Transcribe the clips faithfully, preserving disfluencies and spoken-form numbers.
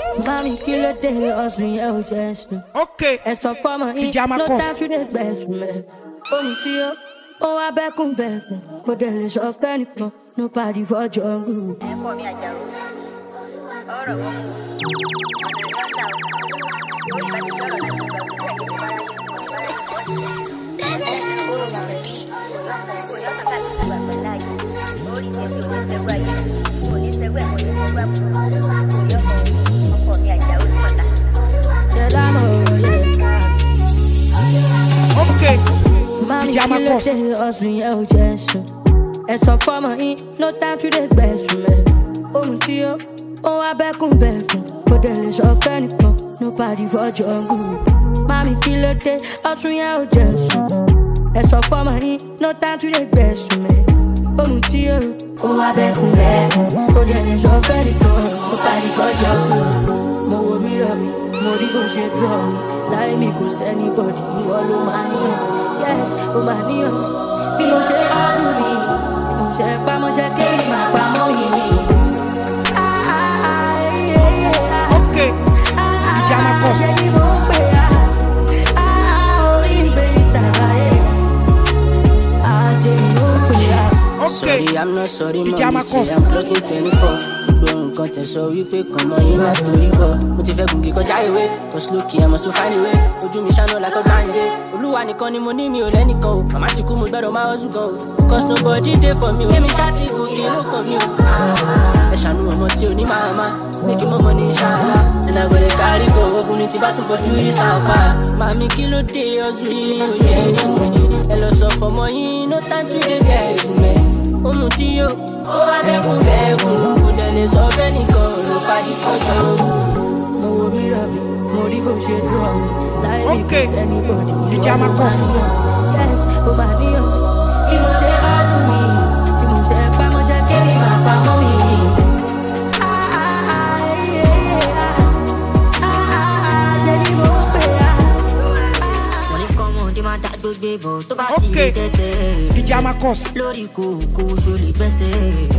Mami, kill a day, us in your chest. Okay. It's a farmer, Pajama no cost. time to the best, man. Oh, Tio, oh, I back on back. But there is a panic, nobody for jungle. Okay. Mami, Pajama kill a cost. day, us in your chest. It's a farmer, no time to the best, man. Oh, Tio, oh, I back on back. But there is a panic, nobody for jungle. Mami, kill a day, us in your chest. It's a farmer, no time to the best, man. Oh, Tio, oh, I back on back. But there is a panic, nobody for jungle. Mo mi rọ mi, mo rí kò ṣe dúró mi. Láì mi kò sẹ́nibọ̀dì, ìwọ ló máa níyàn. Yes, ó máa níyàn. Bí mo ṣe ọdún mi, tí mo ṣe pamọ́ ṣe kéèké máa pamọ́ yìí mi. Okay. Pajama cost. Ṣé ni mo pè á? Orí ìgbé ní tàbáyé. Àjẹ́ ni mo pè á. Okay. Sorry, I'm not sorry, Pajama mommy, say cost. I'm plugging twenty-four. Nǹkan tẹ̀ sọ wípé kàn mọ́ yín má torí bọ̀. Mo ti fẹ́ gùnkì kọjá ìwé, cause lókè ẹ̀ must to find a way. Ojú mi ṣáná like a blind day. Olúwa nìkan ni mo ní mi ò lẹ́nìkan o. Màmá ti kú mo gbẹ́dọ̀ máa hustle gan o. Cause nobody dey for me o. Kémi ṣáàtì gòkè ló kàn mí o. Ẹ ṣàánú ọmọ tí ò ní máa má. Méjì mọ́mọ́ ní ṣáàlá. Ẹnà gbọ́dọ̀ kárí kò ogun ní ti bá tún fojú rí sáàpá. Màmí kí ló dé ọ̀sùn yìí ní òye ẹ̀sùn. Ẹ lọ sọ fọmọ yín, no time to dey bẹ̀ ẹ̀sùn mẹ́. Ohun tí yóò, ó wá bẹ́kún bẹ́kún. Kò dẹ̀ lè sọ bẹ́ẹ̀ nìkan ló padì fọ́jọ́. Mo wo mi rọ mi, mo rí bó ṣe dúró mi. Láì mi kò Okay. sẹ́nibọ̀dì, ìwọ Pajama ló máa cost. níyàn. Yes, ó máa níyàn. Bí mo ṣe ọdún mi, tí mo ṣe pamọ́ ṣe kéèké máa pamọ́ yìí. Àjẹ́ ni mo pè á. Wọ́n ní kọ́mọdé máa dá gbogbo ìbò tó bá ti Okay. lè tẹ́tẹ́. Pajama cost. Lórí kòkó ṣo lè gbẹ́sẹ̀.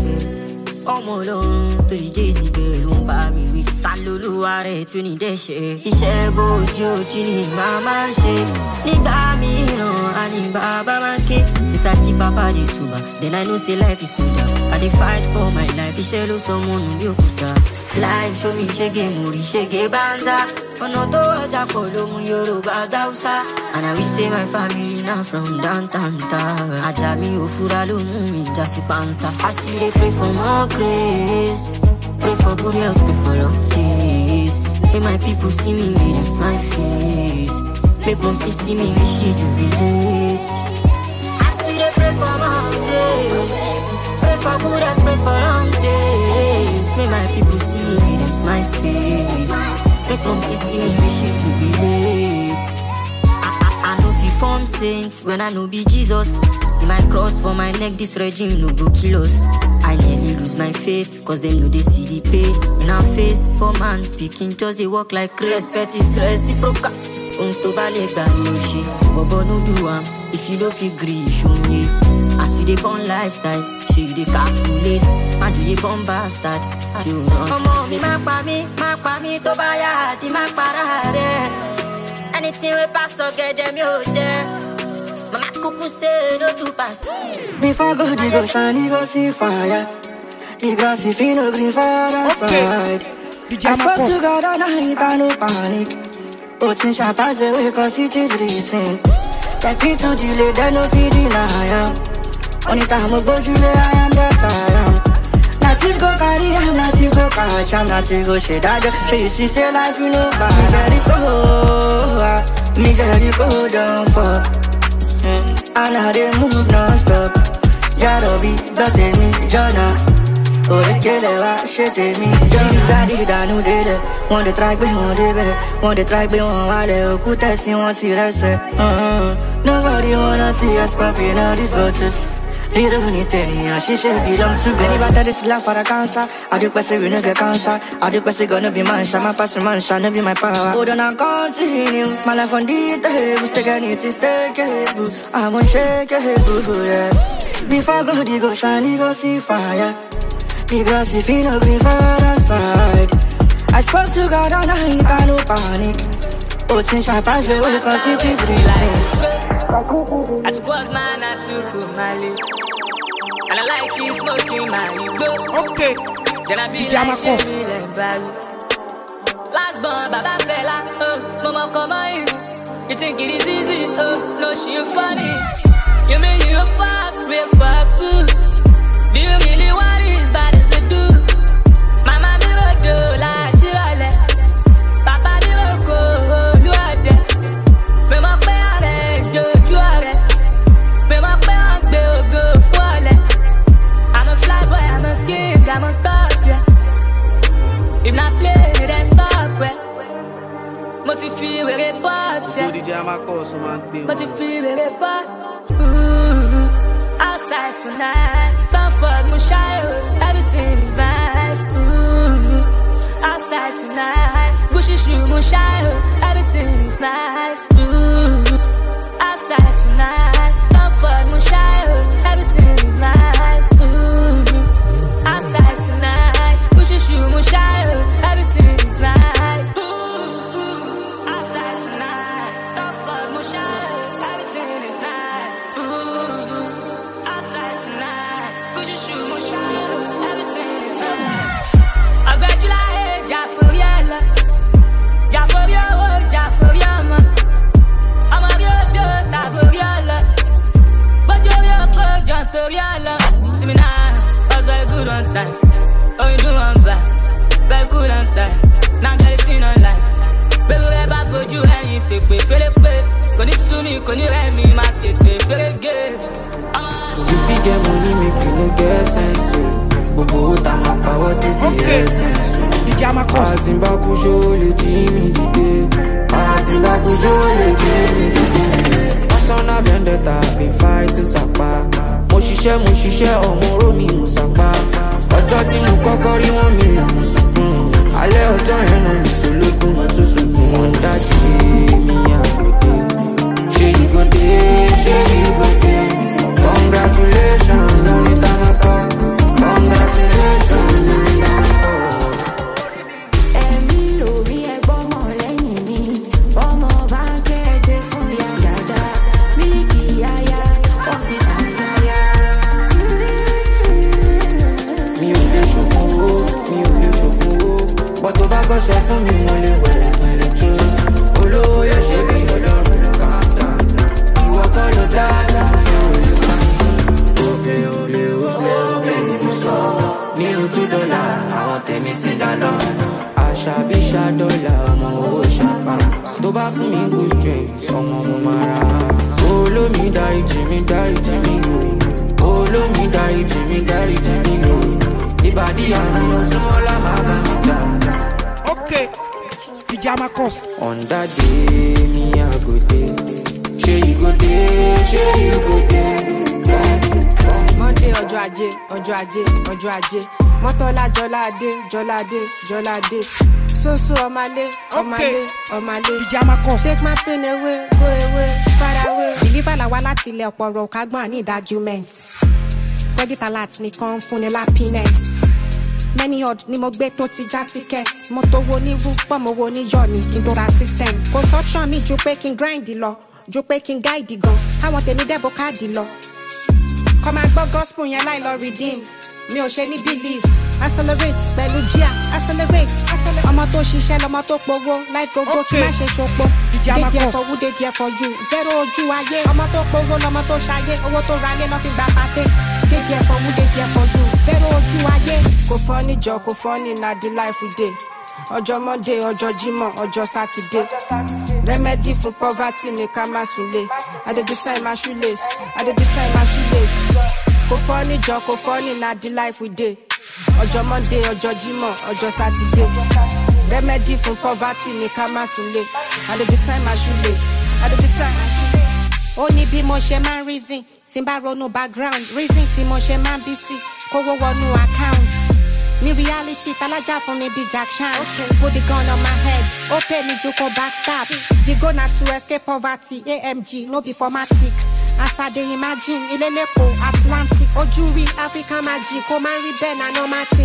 Ọmọ ọlọ́run tó yí jẹ́ ìsìnkẹ́ ló ń bá mi wí. Ta lolúwa rẹ̀ tún ní dẹ́ṣẹ̀. Iṣẹ́ bójú ojú ni màá máa ń ṣe. Nígbà mìíràn, a ní bàbá máa ń ké. Since I see Papa dey sober, then I know say life is soda. I dey fight for my life, iṣẹ́ ló sọ mọ́ nù bí òkúta. Life show me ṣége, mo rí ṣége bánzá. Ọ̀nà tó ọjà pọ̀ ló mú Yorùbá dáúsá. And I wish say my family na from downtown town. Ajá mi ò fura ló mú mi já sí pansa. I still dey pray for more grace. Pray for good health, pray for long days. May my people see me, may them smile face. Make them see see me, we should jubilate. I still dey pray for more days. Pray for good health, pray for long days. May my people see me, may them smile face. Make them see see me, we should jubilate. I, I, I know fi form saints when I know be Jesus. See my cross for my neck, this regime no go kill us. I nearly lose my faith, cause them know they see the pain in our face. Poor man picking just they walk like crazy. Respect is reciprocal. Ohun tó bá lè gbà ló ṣe. Bọ̀bọ̀ no do am, if you no fit gree, show me. As you dey born lifestyle, ṣe you dey calculate. Má jù dey born bastard, ṣe o rán. Ọmọ mi má pa mí, má pa mí tó bá yá àti má para rẹ̀. Anything we pass ọ̀gẹ̀dẹ̀ mi ò jẹ́. Mama kuku say no to pass. Before God, you go shine, you go see fire. The grass is no green for the Okay. side. I Pajama spoke to cost. God and I ain't no panic. But in shop pass away cause it is written. That people delay, they no fit deny am. Only time I go delay, I am that I am. Nothing go carry am, nothing go catch am, nothing go shade I just. So you see say life you know bad. Me let it go, ah, me let it go down for. And now they move non-stop. Yarobi, dote mi, Jona. Ore kele wa, shete mi, Jona. Zadi danu dele. Wọ́n dey try gbé wọn débẹ̀. Wọ́n dey try gbé wọn wálẹ̀. Òkúta sí wọn ti rẹ́sẹ̀. Uh-huh. Nobody wanna see us popping all these bottles. Little anything, yeah, she should belong to me. Anybody that's love for the cancer. I do best we no get cancer. I do best gonna be man, shine my passion, man, shine be my power. Hold on, I continue. My life on the table, stick I need to stay cable. I won't shake your head, boo, yeah. Before God, you go shine, you go see fire. The grass is no green for the side. I spoke to got all night, I no panic. Oh, since I pass away, cause it is real life. I took what's mine, I took good my lips. And I like it smoking my lip. Okay. Then I be like Shelby and Barry. Last born, Baba fella, oh, mama come on. You think it is easy, oh, no, she ain't funny. You mean you a fuck, we a fuck too. Do you really want it as bad as I do? Mama be a do like the other. Papa be a go, do other. Me ma pe are, do do are. Me ma pe a be a go for it. I'm a fly boy, I'm a king, I'm a top, yeah. If not play, then stop, yeah. Motifi with a pot, yeah. D J Marcos, man. Motifi with a pot. Outside tonight, comfort, Mushayo, everything is nice. Ooh. Outside tonight, Gucci shoe, Mushayo, everything is nice. Ooh. Outside tonight, comfort, Mushayo, everything is nice. Ooh. Outside tonight, Gucci shoe, Mushayo, everything is nice. Ooh. Outside tonight, comfort, Mushayo, everything is nice. Ooh. Outside tonight, Gucci shoe, Mushayo, everything is nice. I bet you like Jafariella, Jafariella, Jafariella. I'm a real dirt, Jafariella. But you're real good, Jafariella. See me now, I was very good on time. Oh, you do one back, very good on time. Now that you see no light. Baby, ever put you and you fake, fake, fake, fake. Koni suni, koni remi, ma pepe, fake, fake. If you get money, make you no get sense. Bobo, tama, what is the essence? Azimba kujo le jimi dide. Azimba kujo le jimi dide. Persona vendetta, be fighting sapa. Mo ṣiṣẹ́, mo ṣiṣẹ́, ọmọ ro mi mo sapa. Ọjọ́ tí mo kọ́kọ́ rí wọn mi là mo sunkún. Alẹ́ ọjọ́ yẹn náà mi sológun, mo tún sunkún. Wọ́n dájú mi àgbèdè. Ṣé you go dey? Ṣé you go dey? Congratulations, only time I call. Congratulations, only time I call. Ẹ̀mí lórí ẹgbọ́n mọ̀ lẹ́yìn mi. Ọmọ bá ń kéde fún ya dada. Mílíkì yáyá, ọ́fíìsì yáyá. Mi ò lè ṣòfò, mi ò lè ṣòfò. Bọ́ tó bá kọ́ṣẹ́ fún mi, mo lè wẹ̀rẹ̀ kí n lè jó. Olówó yóò ṣe bí ọlọ́run kàdá. Ìwọ kọ́ ló dáadáa, mi ò lè pa mí. Òkè òlè òlè òkè ni mo sọ. Nínú two dọ́là, àwọn tèmi sì dáná. Àṣà bí ṣàdọ́là, ọmọ owó ṣàpá. Tó bá fún mi good strength, ọmọ mo máa ra. Olómi dáríjì mi, dáríjì mi lò. Olómi dáríjì mi, dáríjì mi lò. Ìbàdí àrùn lọ súnmọ́ lámàbà mi gbà. Okay. D J Marcos. On that day, me I go day. Ṣé you go day? Ṣé you go day? Monday ọjọ́ ajé, ọjọ́ ajé, ọjọ́ ajé. Mọ́tọ́lá Jọládé, Jọládé, Jọládé. Soso ọmọlé, ọmọlé, ọmọlé. D J Marcos. Take my pain away, go away, far away. Deliver la wá láti ilẹ̀ ọ̀pọ̀rọ̀ kágbọ́n ní document. Credit alert nìkan fún ni happiness. Many odd ni mo gbé tó ti já ticket. Mo tó wo ní rú, pọ̀ mo wo ní yọ̀ ní kí n tó ra system. Consumption mi ju pé kí n grind lọ, ju pé kí n guide gan. Káwọn tèmi dẹ́bọ̀ káàdì lọ. Kọ́ máa gbọ́ gospel yẹn láì lọ redeem. Mi ò ṣe ní believe. Accelerate pẹ̀lú Gia, accelerate. Ọmọ tó ṣiṣẹ́ lọmọ tó powó. Life go go kí má ṣe ṣopó. Dédé ẹ̀fọ́ wú dédé ẹ̀fọ́ you. Zero ojú ayé. Ọmọ tó powó lọmọ tó ṣayé. Owó tó ralé lọ́ fi gba pàté. Dédé ẹ̀fọ́ wú dédé ẹ̀fọ́ you. Zero ojú ayé. Kò fọ́ ní jọ, kò fọ́ ní na the life we dey. Ọjọ́ Monday, ọjọ́ Jímọ̀, ọjọ́ Saturday. Remedy for poverty ni ká má sunlé. I dey design my shoelace. I dey design my shoelace. Kò fọ́ ní jọ, kò fọ́ ní na the life we dey. Ọjọ́ Monday, ọjọ́ Jímọ̀, ọjọ́ Saturday. Remedy for poverty ni ká má sunlé. I dey design my shoelace. I dey design my shoelace. Ó ní bí mo ṣe máa ń reason, tí n bá ronú background. Reason tí mo ṣe máa ń bí sí, kówó wọnú account. Ní reality, talaja fún mi bí Jack Chan. Okay. Put the gun on my head, ó pay me ju ko backstab. The goal na to escape poverty, A M G, no be formatic. As I dey imagine, ilé lẹ́kọ̀ọ́ Atlantic. Ojú rí African magic, kó máa rí bẹ́ẹ̀ na normal thing.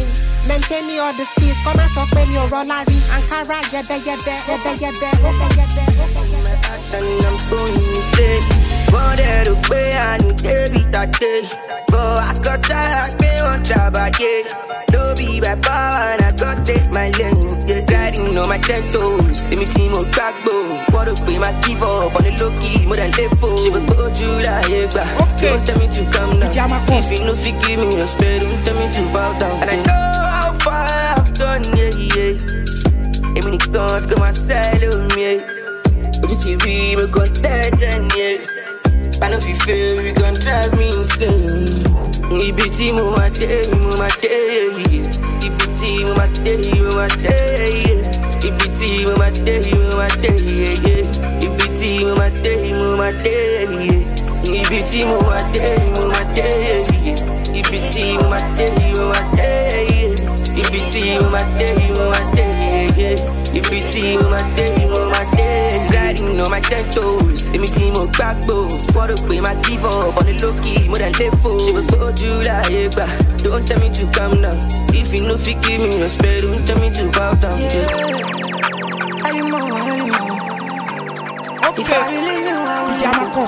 Maintain me all the steals. Come and suck me your Larry. Ankara, yebe, yebe, yebe, yebe, yebe, yebe. And I'm going insane. Wanted to pay and every day. But I got tired, me on Chabake. No be by power and I got take my lane. Yeah, riding on my ten toes. Let me see more backbone. Want to pay my give up on the low key, more than level. She will go to like yeah, don't tell me to come down. If you know, if you give me respect, don't tell me to bow down. And I know how far I've done, yeah, yeah. I mean, it can't come outside of me. But you T V, me got that, yeah. I know if you feel you gon' drive me insane. I B T mo my day, mo my day. I B T mo my day, mo my day. I B T mo my day, mo my day. I B T mo my day, mo my day. I B T mo my day, mo my day. I B T mo my day, mo my day. I B T mo my day, mo my day. I B T mo my day, mo my day. Riding on my ten toes, let me team up backbone. Want to pay my give up on the low key, more than level. She was go to like yeah, don't tell me to come down. If you know, if you give me respect, don't tell me to bow down. Yeah. Are you more, are you more? Okay. If I really knew I would Pyjama Cost.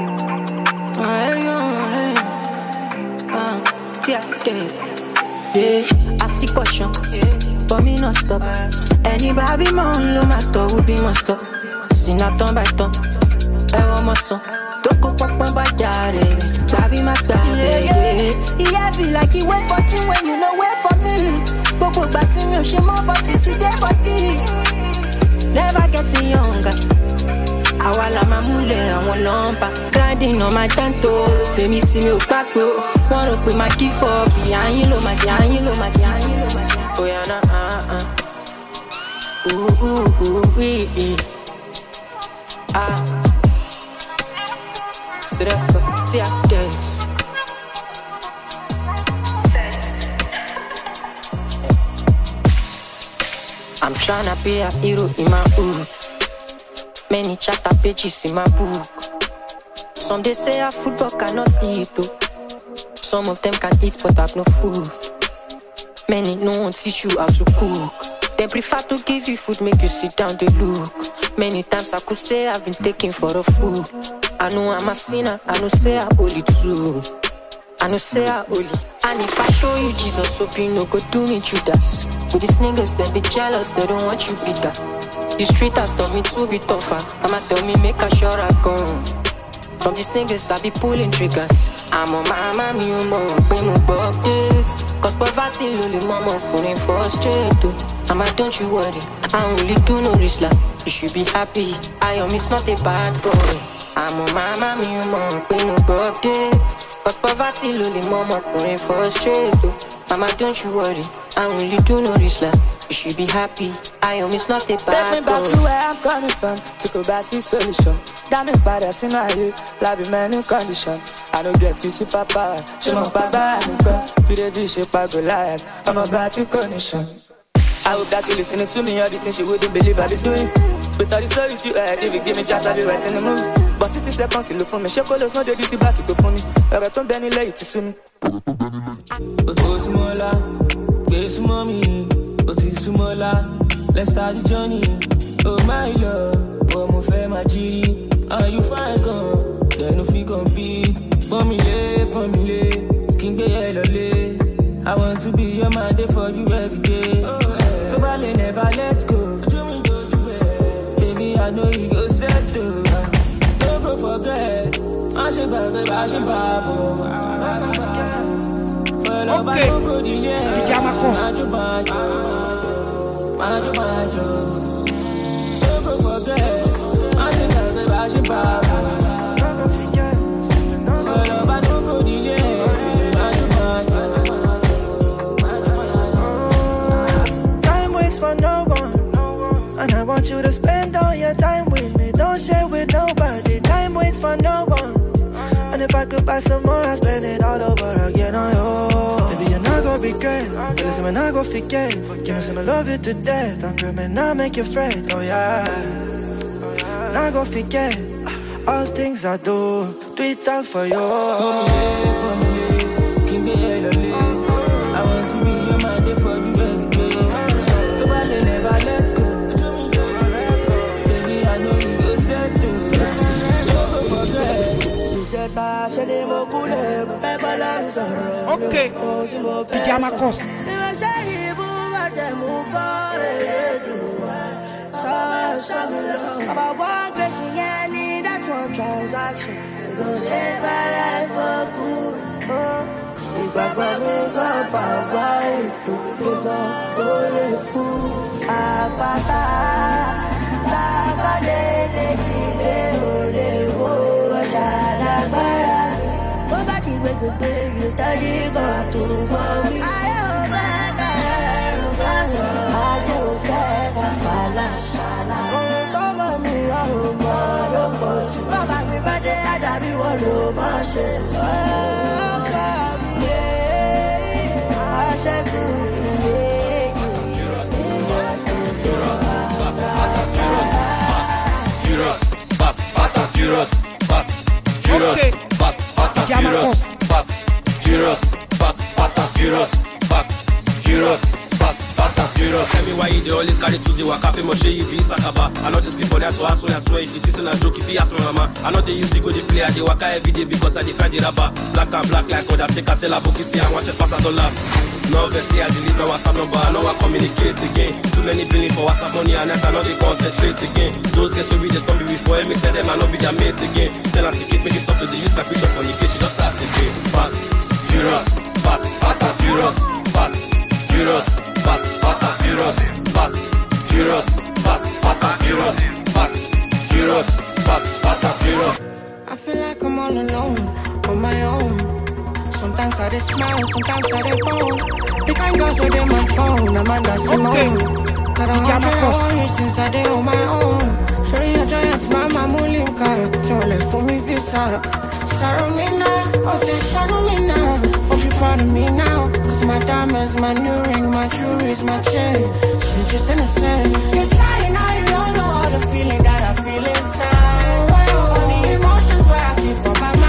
Are you more? Uh, yeah, yeah. I see caution, but me not stop. Anybody man, no matter who be must stop. Sinaton by ton, ever muscle. Toko papa by jare, baby my baby. Yeah, be like you wait for you when you know wait for me. Boko batting your shame, but it's still there for me. Never getting younger. Awala mamule, I want lumpa. Grinding on my tanto, say me to me back bro. Wanna put my key for behind you, know my behind you, know my behind you, know my. Oh yeah, nah, uh, uh. Ooh, ooh, ooh, wee, wee. Ah, sit up, see how dance. I'm tryna be a hero in my hood. Many chapter pages in my book. Some they say a football cannot eat though. Some of them can eat but have no food. Many no one teach you how to cook. They prefer to give you food, make you sit down, they look. Many times I could say I've been taken for the food. I know I'm a sinner, I know say I holy too. I know say I holy. And if I show you Jesus, hope you no go do me Judas. But these niggas, they be jealous, they don't want you bigger. The street has taught me to be tougher. I'ma tell me make a sure I go. From these niggas that be pulling triggers. I'm on my mommy, you more, pay more updates. Cause poverty, lily mama, pulling frustrated. I'ma don't you worry, I only do no risk like. You should be happy, I am is not a bad boy. I'm on my mommy, you more, pay more updates. Cause poverty, lily mama, pulling frustrated. I'ma don't you worry, I only do no risk like. You should be happy, I am is not a bad boy. Take me back to where I'm coming from, to go back to solution. Down in Paris, in my head, life in many condition. I don't get you super power, she my baba and go. To the dish, I go live, I'm about to condition. I hope that you listening to me, all the things you wouldn't believe I be doing. With all the stories you heard, if you give me chance, I'll be writing the movie. But sixty seconds, you look for me, shake all those, no, they do see back, it for me. I got to Benny late to see me. But go smaller, go mommy. Let's start the journey. Oh my love, oh my fair my G. Are you fine gone? Then if we compete, formula, formula, skin get yellow. I want to be your man day for you every day. So I never let go. Baby, I know you go settle. Don't go forget. I should back, I should back. Okay, Pyjama Cost. Majo, majo, don't go forget. Majo, majo, majo, majo, majo, don't go delay. Majo, majo. Time waits for no one, and I want you to spend all your time with me. Don't share with nobody. Time waits for no one, and if I could buy some more, I'd spend it all over again on you. Baby, you're not gonna regret. Listen, I'm not gonna forget. Give me some, I love you to death. I'm dreaming, not make you fret. Oh yeah, not gonna forget all things I do. Do it all for you. I want to be your man there for you every day. Nobody never let go. Baby, I know you go set to. Don't go forget. Okay, Pajama Cost. About one person, yeah, need that one transaction. It goes change my life for good. If I promise up, I'll buy it. You gon' go to pool. Apata, Takade, Netile, Ole, Wo, Shadabara. Go back in with the day, you study, go to for me. I hope I can pass on. I don't take a balance. Come on, me, I hope I don't want you. Come back, me, but they had to be one of my shit. Oh, yeah, I said, Furious, fast, fast and furious, fast, furious, fast, fast and furious, fast, furious, fast, fast and furious, fast, furious, fast, fast and furious. Tell me why you dey always carry Tuesday waka fi moshe you be sakaba. I know they sleep on that so I swear I swear if it isn't a joke if you ask my mama. I know they use to go dey play I dey waka every day because I dey find the rapper. Black and black like other take a tell a book see I want to pass a dollar. No verse I delete my WhatsApp number, I know I communicate again. Too many billing for WhatsApp money and I know they concentrate again. Those guys will be the zombie before me tell them I know be their mate again. Tell her to keep making stuff to the use my picture for the case, she just start again. Fast, furious, fast, fast and furious, fast, furious, fast, fast and furious, fast, furious, fast, fast and furious, fast, furious, fast, fast and furious. I feel like I'm all alone, on my own. Sometimes I dey smile, sometimes I dey bone. The kind girls with my phone, Amanda Simone. I don't have my own since I dey on my own. Sorry, I giant mama mulinka. Tell for me visa. Sorrow me now, oh they shadow me now. Hope you proud of me now. Cause my diamonds, my new ring, my jewelry's my chain. She's just innocent. Inside now you don't know all the feeling that I feel inside. All the emotions where I keep on my mind.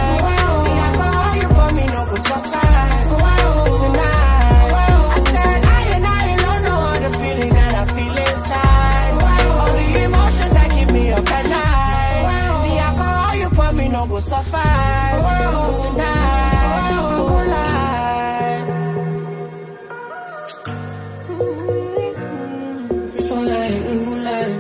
No go suffice tonight, moonlight. It's all like moonlight.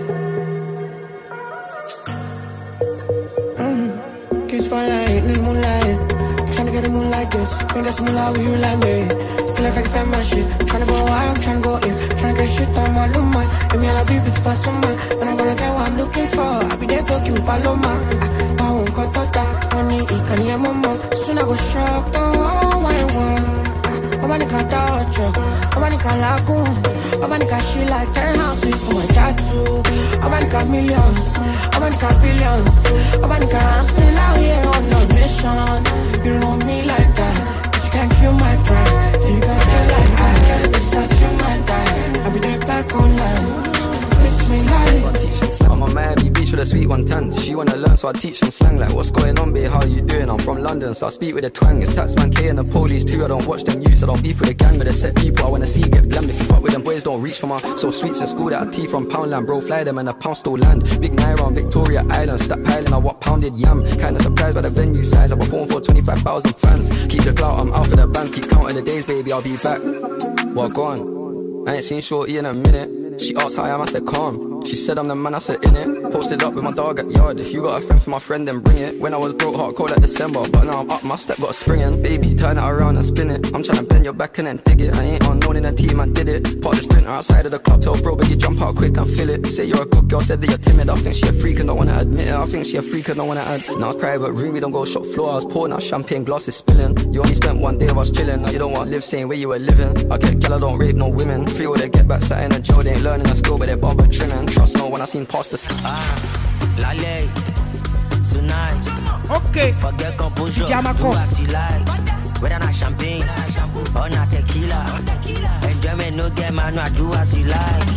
Mm. Kiss spotlight in moonlight. Tryna get the moon like this. Think that's moonlight with you like me. Feel like I can find my shit. Tryna go out, I'm tryna go in. Tryna get shit on my luma. Give me a be bits pass on my. When I'm gonna get what I'm looking for. I'll be there to give me paloma. I won't go to that. Money, it can hear my mom. Soon I go shocked. Oh, why one? Nobody can touch you. Nobody can lagoon. Nobody can shit like ten houses for my tattoo. Nobody can millions. Nobody can billions. Nobody can. I'm still out here on no mission. You don't know me like that. But you can't kill my pride. You can feel like I can. It's just you might die. I'll be there back online. Miss me like. I'm on Miami Beach with a sweet one ten. She wanna learn, so I teach some slang. Like, what's going on, babe? How you doing? I'm from London, so I speak with a twang. It's Taxman K and the police too. I don't watch them youths. I don't beef with the gang, but they set people I wanna see get blammed. If you fuck with them boys, don't reach for my so sweets in school that I tea from Poundland. Bro, fly them and a pound still land. Big Naira on Victoria Island. Stop piling, I want pounded yam. Kinda surprised by the venue size. I perform for twenty-five thousand fans. Keep the clout, I'm out for the bands. Keep counting the days, baby, I'll be back. What, gone? I ain't seen Shorty in a minute. She asked how I am, I said calm. She said I'm the man, I said in it. Posted up with my dog at yard. If you got a friend for my friend, then bring it. When I was broke, hot cold like December, but now I'm up, my step got a spring in. Baby, turn it around and spin it. I'm trying to bend your back and then dig it. I ain't unknown in the team, I did it. Part the sprinter outside of the club, tell bro, but you jump out quick and feel it. Say you're a good girl, said that you're timid. I think she a freak and don't wanna admit it. I think she a freak and don't wanna add. Now it's private room, we don't go shop floor. I was pouring out champagne, glasses spilling. You only spent one day of us chilling. Now you don't want to live saying where you were living. I get gal, I don't rape no women. Free all they get back, sat in a jail, they ain't learning a skill, but they barber trimming. Trust no one I seen past the ah, Lale, tonight. Okay. Forget composure. Pajama do Cost. as you like. Whether not champagne or not tequila. Enjoyment no get man, no do as you like.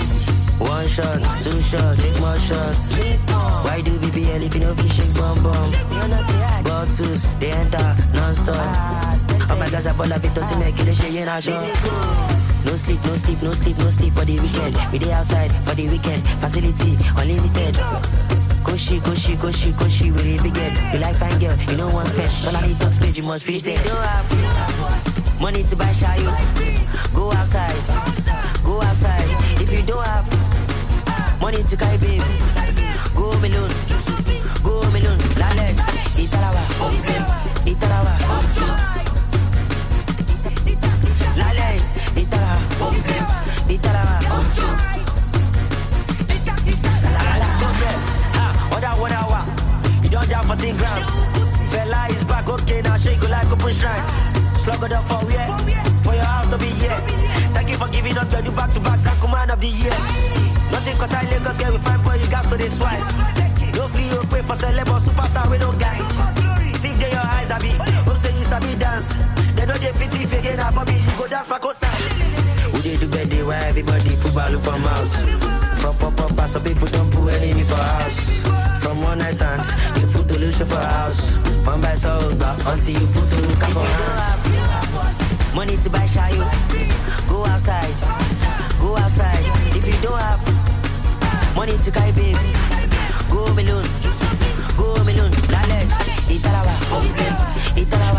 One shot, two shots, take more shots. Why do B B L if you know we shake bum bum? Bottles, they enter non-stop. Oh my God, I ball a bit to see me kill the shit in a show. No sleep, no sleep, no sleep, no sleep for the weekend. We day outside for the weekend. Facility unlimited. Koshi, koshi, koshi, koshi, we really big head. You like fine girl, you know one spend. Don't I need talk stage, you must finish there. You don't have money to buy shayo. Go outside, go outside. If you don't have money to carry baby, go alone, go alone. Lale, Italawa, Italawa, Lale, Italawa, Italawa. You don't down for ten grams. Fella is back, okay, now shake you like a push shrine. Slug it up for yeah, for your house to be here. Thank you for giving us the back to back, Sakuman of the year. Nothing cause I Lagos get with fine boy, you got to this swipe. No free, you pay for celeb or superstar, we don't guide. See there your eyes, I be, hope say you sabi dance. They know they pity if you get up, Bobby, you go dance for coast. We did do birthday where everybody put value from house. Pop, pop, pop, pass, so people don't put enemy for house. From one night stand, you put the illusion for house. One by soda, until you put the look for house. Money to buy shayo. Go outside, go outside. If you don't have money to carry baby, go alone, go alone. Lale, Italawa, Italawa,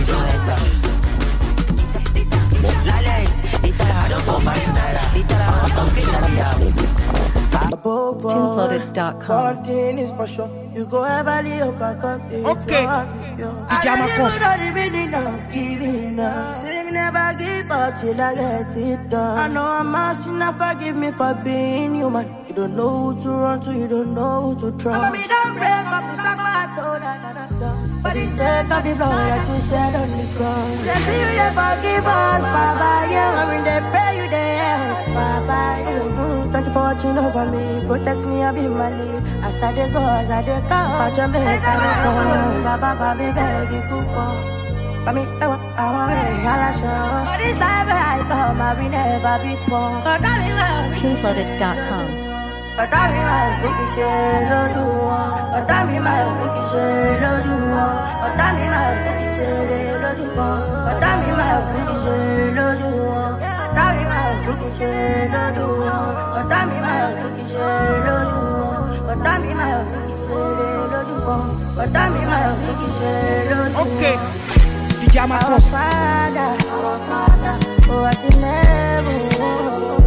Lale, Italawa, don't come back tonight. Italawa, Above all, one thing is for sure, you go ever live a cup. Okay. Pajama Cost. I don't even enough giving up. Say me never give up till I get it done. I know I'm asking now, forgive me for being human. You don't know who to run to, you don't know who to trust. But me don't break up the sack, but oh, da, da, da, da. For the sake of the blood that you shed on the cross. They see you, they forgive us, Baba, you. I mean, they pray you, they help, Baba, you. Mm, thank you for watching over me, protect me, I be my lead. As I dey go, as I dey come, watch your make me fall. Baba, Baba, begging football. But me, I want to show. For this life I come, I will never be poor. Tunesloaded dot com. But I mean, my cookie say, no do one. But I mean, my cookie say, no do one. But I mean, my cookie say, no do one. But I mean, my cookie say, no do one. But I mean, my cookie say, no do one. But I mean, my cookie say, no do one. But I mean, my cookie say, no do one. But I mean, my cookie say, no do one. Okay. Pajama Cost. Our Father, our Father, who art in heaven.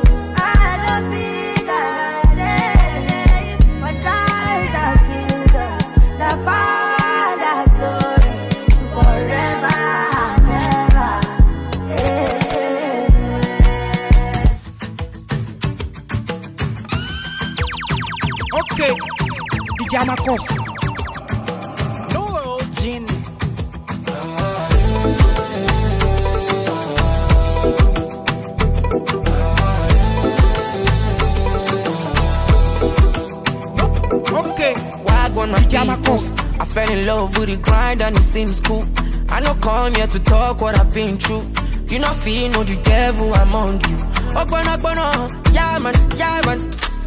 Okay, Pajama Cost. No Gin. Okay, Wagwan my Pajama Cost. I fell in love with the grind and it seems cool. I no come here to talk what I've been through. You know feel no the devil among you. Open up, open up, yeah man, yeah man.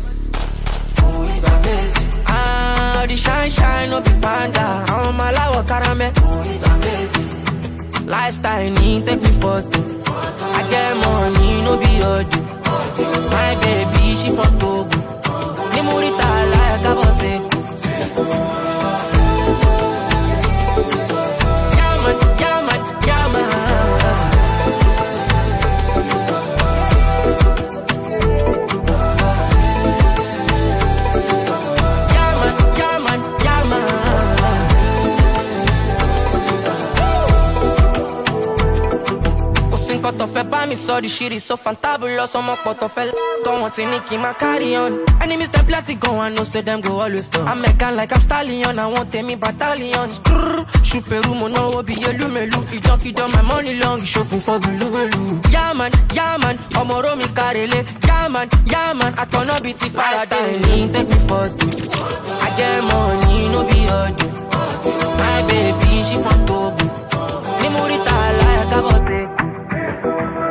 Ah, the shine, shine, no be panda. I'm a lawa caramel. Oh, it's amazing. Lifestyle, need take me photo. I get money, no be audio. My baby, she from Togo. Ni murita like a bossy. Yeah man, yeah man, yeah man. Me saw the shit is so fantabulous. I'm up out of hell. Don't want to Nicky my carry on. Enemies that plenty go and no say them go always down. I'm making like I'm stallion. I want me battalion. Skrrr, shoot Peru, mono be yellow melu. He junkie down my money long. He shopping for blue blue. Yeah man, yeah man. Omoro mi karele. Yeah man, yeah man. I turn up beauty fire. Take me for two. I get money, no be audio. My baby, she from Togo. Ni murita like a boss.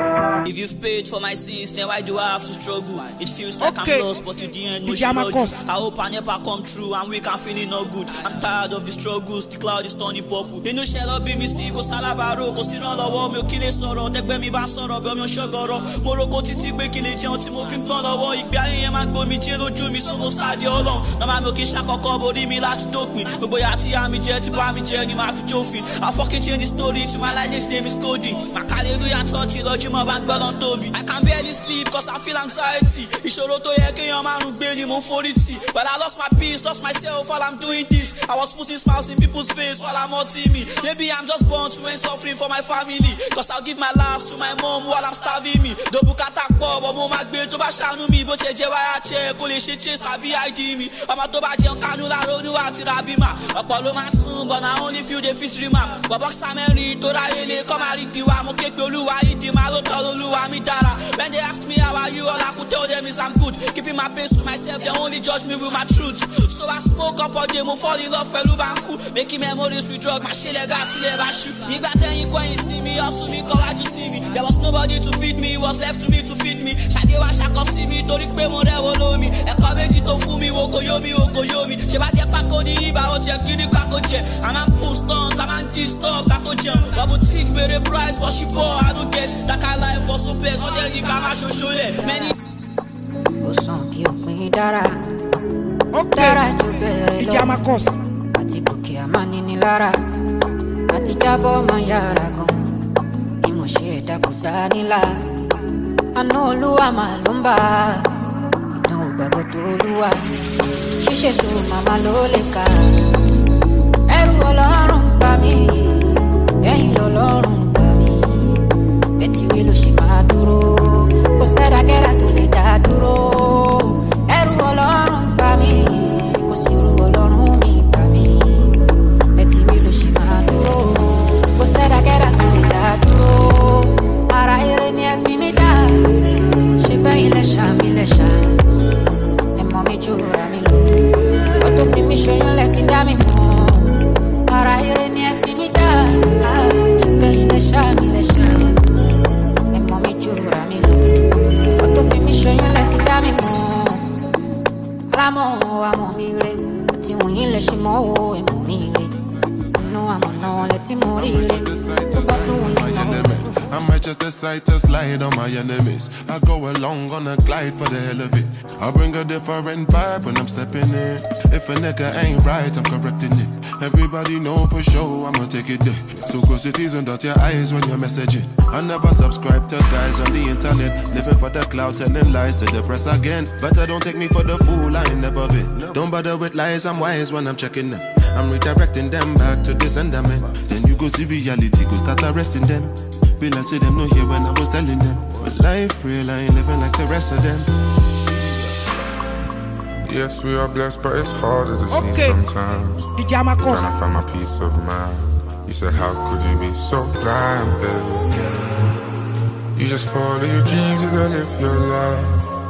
If you've paid for my sins, then why do I have to struggle? It feels like okay. I'm lost, but in the end, no D J I hope I never come true. I'm weak, I'm feeling no good. I'm tired of the struggles, the cloud is turning purple. You know, shall I be me see, go salabaro, go sit on the wall, milk kill a sorrow, take me back sorrow, but no sugar. Morocco titi be kill a giant, moving from the wall, if I am and go me jello, do me so sad, you're alone. Now my milky shaka body me like to talk me. But boy, I tell me, jet, buy me journey, my trophy. I fucking change the story to my life, his name is Cody. My hallelujah, touch you, Lord, you my back, bell on Toby. I can barely sleep, cause I feel anxiety. It's your auto, yeah, can man who barely more forty. But I lost my peace, lost myself while I'm doing this. I was putting smiles in people's face while I'm hurting me. Maybe I'm just born to end suffering for my family. Cause I'll give my last to my mom while I'm starving me. The book attack Bob, but mom agbe to ba shanu me. But je why I check, kole she chase, I be I D me. I'm a to ba je kanu la ronu ati rabima. Apollo my son, but I only feel the fish rima. But box Samari, to ra ele, come and read the wa. Mo cake Oluwa, eat the malo, tell Oluwa, mi dara. When they ask me how are you, all I could tell them is I'm good. Keeping my pace to myself, they only judge me with my truth. So I smoke up all day, mo fall in love pẹ̀lú banku. Making memories with drug, my shit got to never shoot. Nígbà tẹ́yìn kọ́yìn sí mi, ọ̀sùn mi kọ́ wájú sí mi. There was nobody to feed me, it was left to me to feed me. Ṣadé wá ṣakọ sí mi, torí pé mo rẹ̀wọ̀ lómi. Ẹ̀kọ́ méjì tó fún mi, wo kò yó mi, wo kò yó mi. Ṣé bá jẹ́ pákó ní ibà, ó tiẹ̀ kí ní pákó jẹ. A máa ń pull stones, a máa ń dis stop, kákó jẹun. Bàbá tí gbèrè price, but she poor, I don't get. That kind of life was so best, wọ́n tẹ̀ ní ká máa ṣoṣo lẹ̀. Many. Ó sàn kí òpin dára. Okay, D J Marcus. Àti gòkè àmánini lára. Àti jábọ́ máa yára gan. Ìmọ̀ ṣe ẹ̀dá kò dá nílà. Àná Olúwa máa ló ń bá. Ìdánwò gbàgbọ́ tó Olúwa. Ṣíṣe sùn màmá ló lè kà. Ẹrù Ọlọ́run bá mi. Ẹ̀yìn lọ́lọ́run bá mi. Bẹ́tí wí ló ṣe máa dúró. Kò sẹ́dá kẹ́dá tó lè dá dúró. Ẹrù Ọlọ́run bá mi. Kò sí irú Ọlọ́run mi bá mi. Bẹ́tí wí ló ṣe máa dúró. Kò sẹ́dá kẹ́dá tó lè dá dúró. Ara eré ni ẹ fi mí dá. Ṣé bẹ́yìn lẹ́ṣà mi lẹ́ṣà? Ẹ mọ̀ mi jù ra mi lọ. Ó tó fi mí ṣoyún lẹ́tí dá mi mọ̀. Ara eré ni ẹ fi mí dá. Ṣé bẹ́yìn lẹ́ṣà mi lẹ́ṣà? Ẹ mọ̀ mi jù ra mi lọ. Ó tó fi mí ṣoyún lẹ́tí dá mi mọ̀. Alámọ̀ àmọ̀ mi rè. Àti wọ̀nyí lẹ ṣe mọ́ o ẹ̀mọ̀ mi rè. Inú àmọ̀ náà lẹ́tí mo rí rè. Tó bá tún wọ̀nyí náà. I might just decide to slide on my enemies. I go along on a glide for the hell of it. I bring a different vibe when I'm stepping in. If a nigga ain't right, I'm correcting it. Everybody know for sure I'ma take it there. So close it is and dot your eyes when you're messaging. I never subscribe to guys on the internet. Living for the cloud, telling lies to the press again. But I don't take me for the fool, I ain't never been. Don't bother with lies, I'm wise when I'm checking them. I'm redirecting them back to the sentiment. Then you go see reality, go start arresting them. Bill I see them no here when I was telling them. But life real, I ain't living like the rest of them. Yes, we are blessed, but it's harder to okay. see sometimes. D J Marcus. Trying to find my peace of mind. You said, how could you be so blind, baby? You just follow your dreams, you gotta live your life.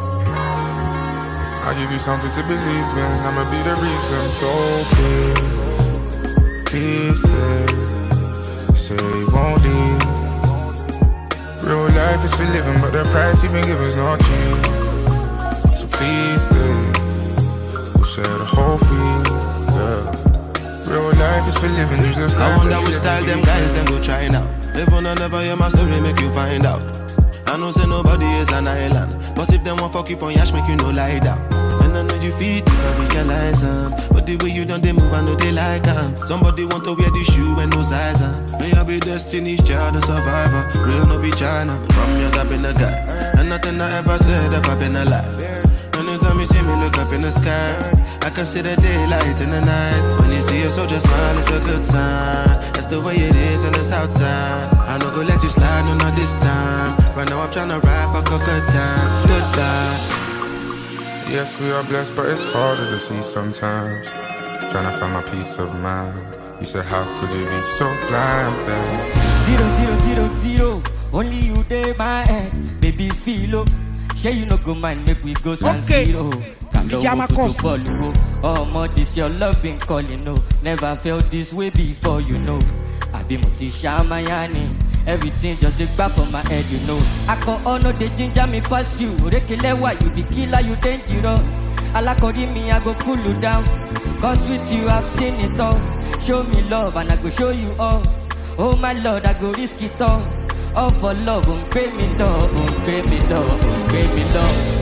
I'll give you something to believe in, I'ma be the reason. So please, please stay. Say you won't leave. Real life is for living, but the price you've been given is not cheap. So please stay. We'll share the whole fee, yeah. Real life is for living, you just I wonder which style them guys then go try now. Live on and never hear my story, make you find out. I know say nobody is an island, but if them want fuck you on yash, make you no lie down. And I know you feed, you can realize them. But the way you done they move, I know they like them. Somebody want to wear the shoe and no size them. May I be Destiny's Child, a survivor. Real no be China, from young I've been a guy. And nothing I ever said ever been a lie. Anytime you see me look up in the sky, I can see the daylight in the night. When you see a soldier smile, it's a good sign. That's the way it is in the south side. I no go let you slide, no not this time. Right now I'm tryna rap a good time. Goodbye. Yes, we are blessed, but it's harder to see sometimes. Trying to find my peace of mind. You said, how could you be so blind, babe? Zero, zero, zero, zero. Only you there, my head. Baby, feel up. Share you no go mind, make we go San Siro. D J Marcus. Oh, more this your love been calling, no. Never felt this way before, you know. I be Mutisha Mayani. Everything just a back from my head, you know. I can honor the ginger me pass you. Rekelewa, you be killer, you dangerous. Alakori me, I go pull you down. Cause with you, I've seen it all. Show me love and I go show you off. Oh my Lord, I go risk it all. All for love, um, pay me love, um, pay me love, um, pay me love.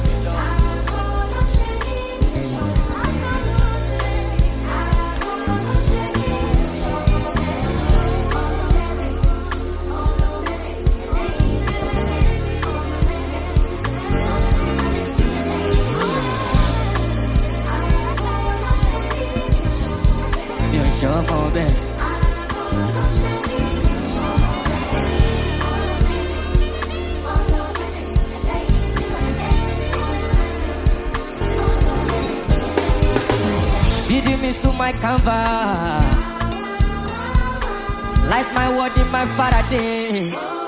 Jump on back. Did you miss to my canvas? Light my word in my Faraday.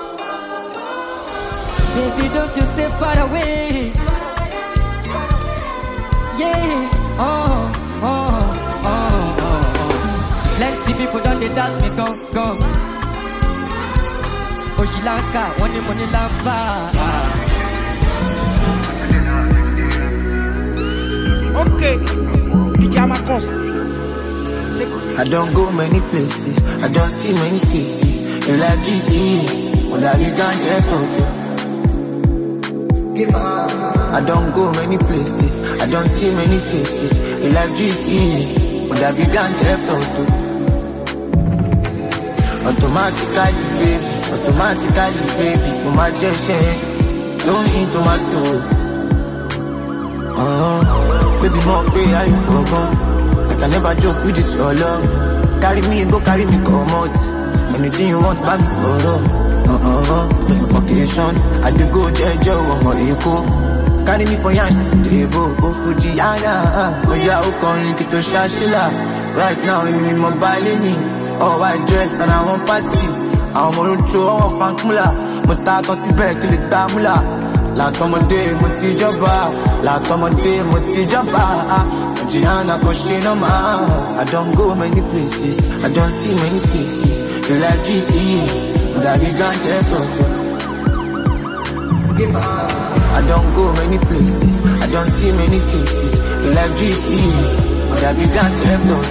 Baby, don't you stay far away. Yeah, oh, oh, oh. Plenty people done they doubt me, come, come. Oh, Sri Lanka, one day money lampa. Okay, Ijamakos. I don't go many places, I don't see many faces. You like G T A, but I can't get from I don't go many places, I don't see many faces. You like G T A, but I began theft auto. Automatically, baby, automatically, baby, for my gesture, don't eat tomato. Uh-huh, baby, more pay, I go. I can never joke with this your love. Carry me, go carry me, come out. Anything you want, back solo. Uh-uh, no suffocation. I do go, Jejo, I'm a echo. Carry me for your table, oh Fuji, ah, ah, oh yeah, oh, calling Kito Shashila. Right now, I'm in my mobile, me. Oh, I dress and I want party. I'm on to our fankmula. But I can see back to the damula. La tomode, moti jaba. La tomode, moti jaba. Gianna Koshinoma. I don't go many places. I don't see many faces. You like G T A, but I began to I don't go many places. I don't see many faces. You like G T A, but I began to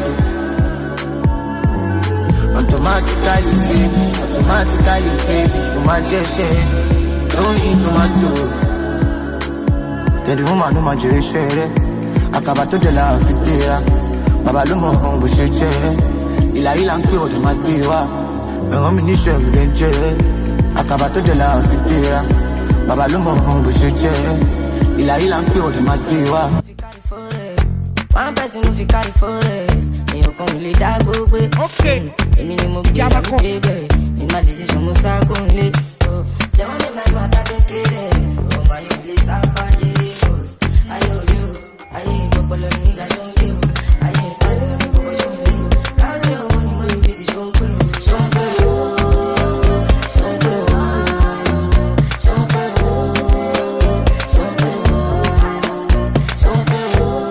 automatically, baby, automatically, baby, with my gesture, don't eat tomato. Tell the woman, no my gesture, Akabato de la Fidera, Babalumo, Bushe, Ila Ilan Pio de Madiwa, the Hominisha, Akabato de la Fidera, Babalumo, Bushe, Ila Ilan Pio de Madiwa. One person who fi carry forest, and you come really that go away. Okay. A minimum Jamako. In my decision, must I go late. Oh, they want to make my target clear. Oh, my you please I'm fine. I know you. I need to follow me. That's on you. I ain't sorry for what you do. Can't tell you when you baby so good, so good, so good, so good, so good, so good.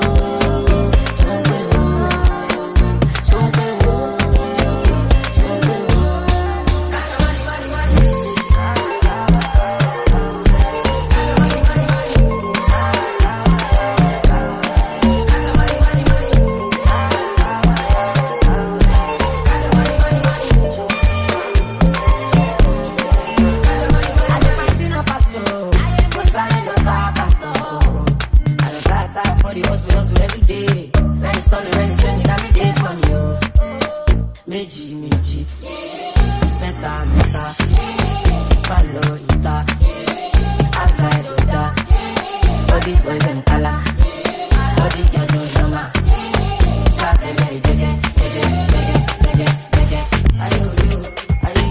Meji, meji, meta, meta, valorita, asaidoda, body boy them kala, body girl no drama, satele jeje, jeje, jeje, jeje, jeje, ayo yo, ayo,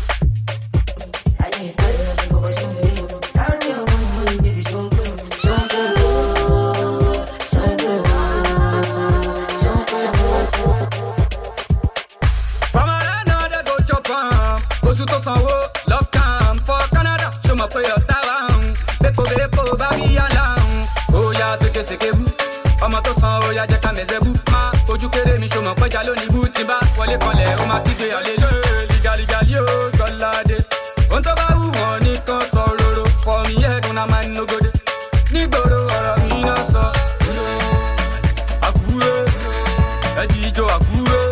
ayo sorry no go go show me, can't you want me baby show me, show me, show me, show me. Go to Sanwo, lock down for Canada. Show my play your town. Beko beko baby alarm. Oh yeah, seke seke bu. Ọmọ tó san ó yá jẹ́ ká mẹ́sẹ̀ bú. Má fojú kéré mi ṣo mọ̀ pẹ́jà lónìí bú. Tí bá wọlé kanlẹ̀ ó máa kígbe àlejò. Ligaligali ó tọ́lá dé. ohun tó bá wù wọ́n nìkan sọ roro for me head una mind no go dey nígboro ọ̀rọ̀ mi náà sọ. Àkúrẹ́ ẹ̀jì ìjọ Àkúrẹ́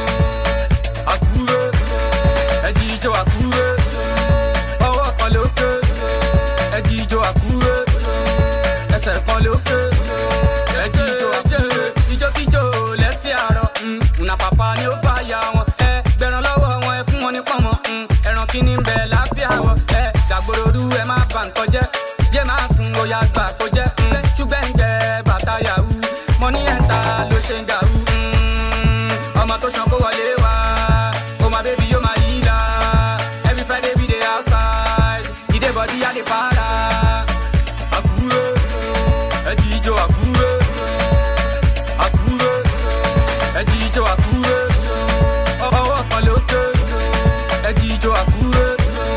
Àkúrẹ́ ẹ̀jì ìjọ Àkúrẹ́ ọwọ́ kan lókè ẹ̀jì ìjọ Àkúrẹ́ ẹsẹ̀ kan lókè ẹ̀jì ìjọ Àkúrẹ́ ìjọkíjọ lẹ́sẹ̀ àárọ̀ una pàpà ni ó bá ya wọn ẹ gbẹ̀rán lọ́wọ́ wọn ẹ fún wọn ní pọ̀nmọ́ ẹran kí ni ń bẹ lábẹ́ àwọ̀ ẹ dàgbòròdú ẹ má bà nǹkan jẹ́ jẹ́ máa sùn òyà gbà kó jẹ́ ṣùgbẹ́ ń jẹ bàtà yahoo mọ ní ẹ̀ta ló ṣe ń gàrú ọmọ tó ṣan kó wọlé wá ó máa bébí yóò máa yí la every Friday we dey outside ìdè bọ́dí yá lè para Àkúrẹ́ ẹ̀jì ìjọ Àkúrẹ́ Àkúrẹ́ ẹ̀jì ìjọ Àkúrẹ́ ọwọ́ kan lókè ẹ̀jì ìjọ Àkúrẹ́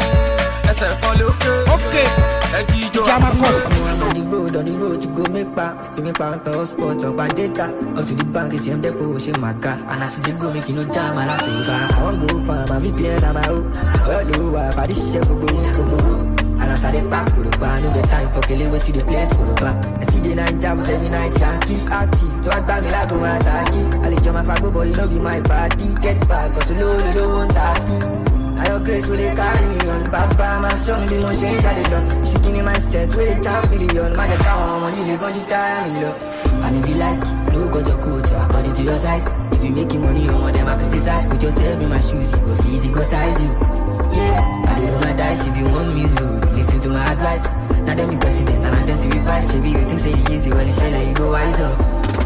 ẹsẹ̀ kan lókè ẹ̀jì ìjọ Àkúrẹ́. On the road, on the road to go make back. Feel me pound to spot on my data. Up to the bank, it's him depot, she my car. And I see the go make you no jam, I like to buy. I want go far, my V P N, I'm out. Well, do I, for this shit, go go, go go. And I saw the back, go to bar, no get time for killing, we see the plate, go to bar. I see the night job, every night, Yankee active. Don't buy me like go my tachi. I let you my fago boy, you know be my party. Get back, cause you know you don't want to see. I your grace will they carry me on. Papa, my son, be no change at the door. She give my set with a champ billion. My account, money, live on the time, you know. And if you like, no go to coat, according to your size. If you making money, you want them, I criticize. Put yourself in my shoes, you go see if you go size you. Yeah, I did roll my dice. If you want me to listen to my advice. Now them be president, and I dance to be vice. If you think say it easy, when you share, you go wise up.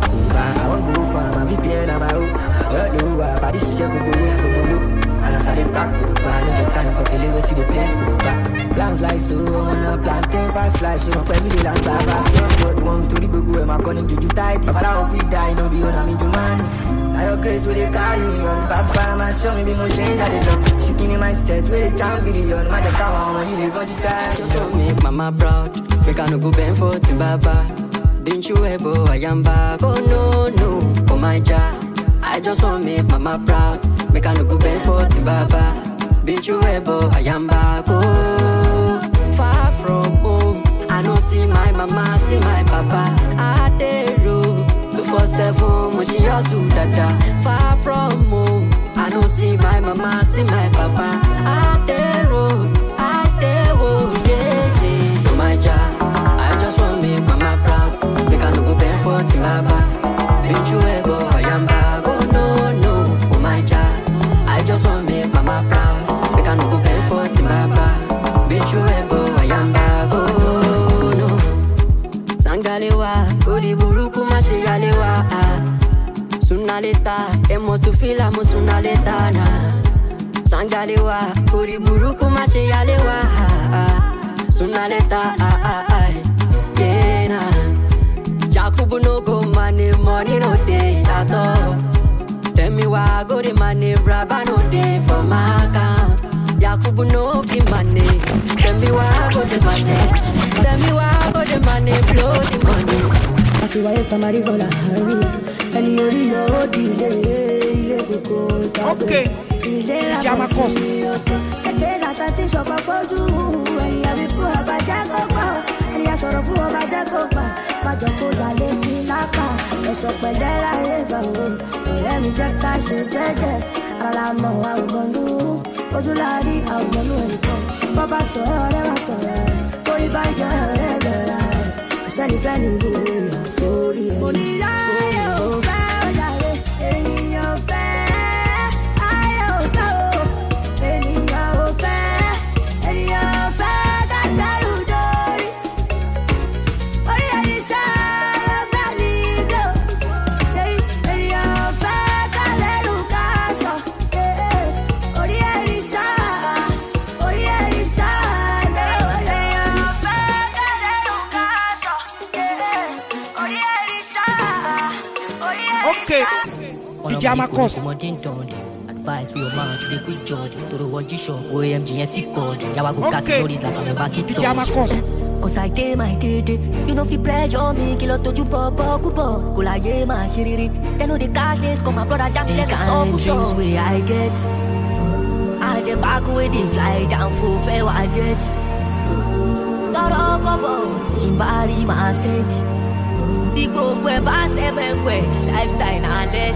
I won't go far, my V P N, I'm out. Well, no, I this shit, go go, go go. And I started back with the band, no time for killing, we see the place, go back. Plans like so, on a plantain fast life, so my family like that. Just what one to the boo, am I calling to you tight? If I don't feel die, no be on a me to man. Now your grace will they carry me on. Papa, my son, me be no change at the job. She give my set with a champ billion. My account, money, they got you die. Just make mama proud, make I no go bend for Timbaba. Didn't you ever, I am back, oh no, no, oh my job. I just want make mama proud. Make I no go bend for Timbaba. Been through ebo, I am back, oh. Far from home, I don't see my mama, see my papa. I dey road, two four seven, mushi yasu dada. Far from home, I don't see my mama, see my papa. I dey road, I stay home, yeah, yeah. To my job, I just want make mama proud. Make I no go bend for Timbaba. Been through ebo, I am back, oh no, no, oh my job. I just want make mama proud. Make I no go bend for Timbaba. Bitch you ebo, I am back, oh no. Sangalewa, kodi buruku mashiyalewa. Sooner later, they must feel I'm sooner later na. Sangalewa, kodi buruku mashiyalewa. Sooner later, ah ah ah, yeah na. Jacob no go money, money no day at all. Tell me why I go the money, Rabba no day for my account. Yakubu no fi money. Tell me why I go the money. Tell me why I go the money, blow the money. Ati wa yeta marigola hari. Eni ori yo dile ile koko tabe. Okay. Jama Kos. Eke la tati sopa foju. Eni abi fu abaja kopa. Eni asoro fu abaja kopa. Majo ko dale kilaka. Eso pele la eba o. Ọ̀rẹ́ mi jẹ́ ká ṣe jẹ́jẹ́. Ara la mọ̀ wa ò mọ̀nú. Ojú la rí àwọn ọmọnú ẹnìkan. Bọ́bá tọ̀ ẹ́ ọ̀rẹ́ wa tọ̀ ẹ́. Orí bá jẹ́ ọ̀rẹ́ bẹ̀rẹ̀ ẹ̀. Ọ̀sẹ́ni fẹ́ ni ìwé àforí ẹ̀. Oníyá ayé ò fẹ́ ọjà rẹ̀. Ènìyàn fẹ́. Ayé ò fẹ́ o. Ènìyàn ò fẹ́. Ènìyàn fẹ́ dátẹ́rù dórí. Orí ẹni sára bá ní ìjọ. Ènìyàn fẹ́ kálẹ́rù ká sọ. Orí ẹni sára. Orí ẹni sára. Ènìyàn fẹ́ kálẹ́rù ká sọ. Orí ẹni sára. Orí ẹni sára. Okay. Ijama Kos. Advice we man to the quick judge. To the watch shop, O M G and C code. Yawa go cast all these like on the back it. Ijama Kos. Cause I day my day day. You know fi pressure me, kill out to you papa kubo. School I yeah my shiriri. They know the cash let's come my brother just let us all go. Dreams way I get. I jẹ back with the fly down full fair wa jet. Tọ́rọ kọ́bọ̀ tí n bá rí màá send. Bí gbogbo ẹ̀ bá sẹ́fẹ̀wẹ̀ lifestyle na less.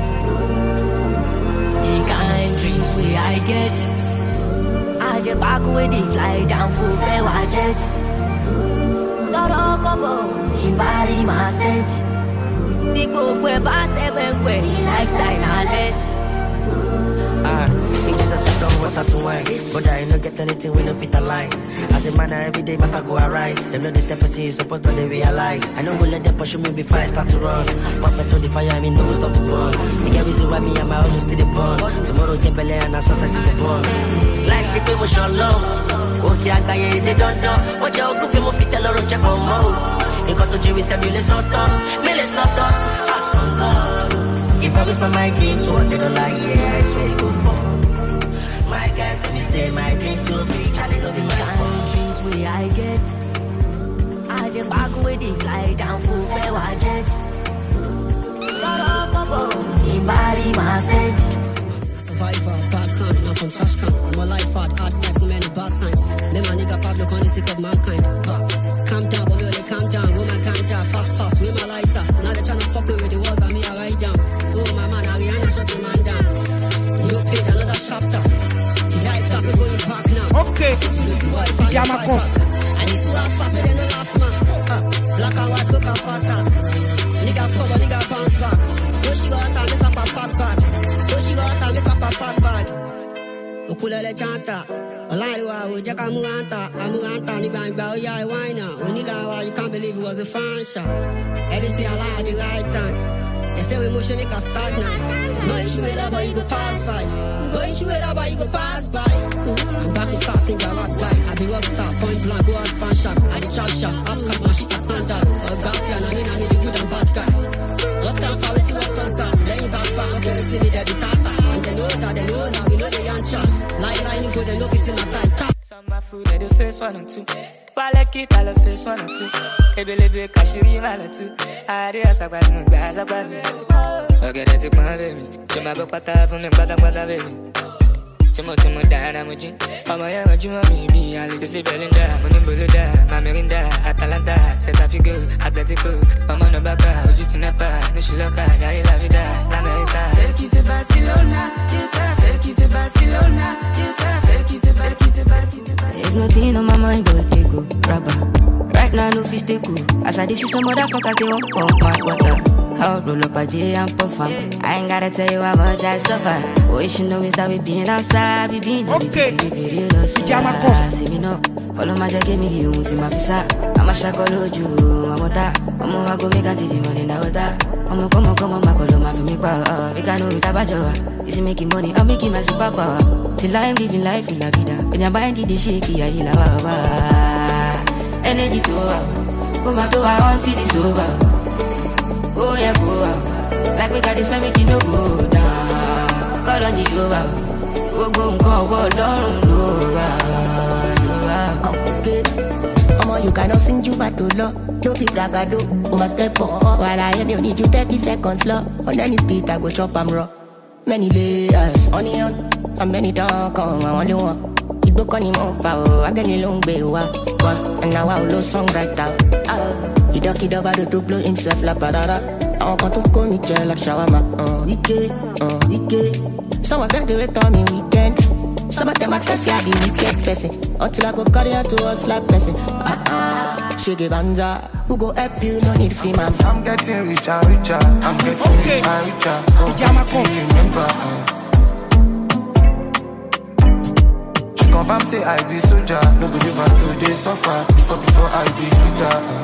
The kind dreams wey I get. I jẹ back with the fly down full fair wa jet. Tọ́rọ kọ́bọ̀ tí n bá rí màá send. Bí gbogbo ẹ̀ bá sẹ́fẹ̀wẹ̀ lifestyle na less. Ah, it just a sweet on water to wine. But I no get anything when no fit align. As a man, every day matter go arise. Them know the type of thing you supposed to realize. I know we'll let them pursue me before I start to run. Pop me to the fire, I mean no stop to burn. You get reason why me and my house will still burn. Tomorrow get belly and I success in the burn. Like ship it was your love. Okay, I got you, is it done done? What you go for me fit tell her check on more. You got to do with some million sort of, million sort of. If I whisper my dreams, so they don't lie, yeah, I swear it go for. My guys, let me say my dreams to be Charlie, no be my fault. Dreams way I get. I just back with the fly down full fair wa jet. Somebody my said. Survivor, bad times, not from trash can. I'm a life hard, hard life, so many bad times. Them my nigga Pablo on the sick of mankind. But calm down, but really calm down. Go my calm down, fast, fast, with my lighter. Now they tryna fuck me with the walls and me I ride down. Oh my man, Ariana shut the man down. New page, another chapter. The giants class me going back now. Okay, Pyjama Post. I need to act fast, but they don't laugh, man. Uh, black and white, cook and fatter. Nigga cover, nigga bounce back. Go she got a miss up a pack bag. Go she got a miss up a pack bag. Ukulele chanta. Online wa ujaka muanta. Amuanta ni bang ba oya wina. Unila wa you can't believe it was a fan shot. Everything I like at the right time. They say we motion make us stagnant. Going through it up, but you go pass by. Going through it up, but you go pass by. I'm back to start sing a lot guy. I be rockstar, point blank, go out span shot. I the trap shot, half cast my shit a standard. Or Garfield, I mean I mean the good and bad guy. What can for it, see what constant. Then you back back, okay, they see me there, the tata. And they know that, they know that, we know they ain't trash. Line line, you go, they know we see my time. Some my food, they the face one and two. Like it, I love face one and two. Ebelebe kashiri malatu. Ade asaba mu gba asaba mi. Ogede ti pon baby. Je ma be pata fún mi pata pata baby. Timo timo dana mo jin. Ọmọ ya ojúmọ́ mi bí ale sisi Belinda, mo ní Boluda, Mamirinda, Atalanta, Celta Figo, Atletico. Ọmọ no baka, ojú ti nepa, no shiloka, daí la vida, l'America. Take you to Barcelona, you say. Take you to Barcelona, you say. Take you to Barcelona. There's nothing on my mind but they go rubber. Right now, no fish they cool. As I this is some motherfuckers, they won't pump my water. I'll roll up a J and perform. I ain't gotta tell you how much I suffer. What you should know is that we been outside, we been okay. Pyjama Post. See me no, follow my jacket, me the you see my visa. I'm a shackle you, I'm a ta. I'm a go make a titty money now that. I'm a come on, come on, my color, my family power. We can know with a badger. Is he making money? I'm making my superpower. Till I'm living life in la vida. When you're buying the shaky, I la baba. Energy to out. Go my door, I want to see this over. Go yeah, go out. Like we got this man making no go down. Call on Jehovah. Go go go go down lower. Okay. Omo, you cannot sing you but to love. No be bragado. Oh my tempo. While I am you need you thirty seconds slow. On any beat I go chop am raw. Many layers, onion, and many dark on I only one. It book on him off, I get a long way wa. And now I will song right out. He duck it over to blow himself la parada. I want to go meet you like shawarma. Uh, weekend, uh, weekend. Some of them do it on me weekend. Some of them I can say I be wicked person. Until I go carry her to a slap person. Ah ah, shake banza. Who go help you? No need fee, man. I'm getting richer, richer. I'm getting okay. richer, richer. Oh, Pyjama Post. Remember, uh. She confirm say I be soldier. No believe I do they suffer. Before, before I be leader. Uh.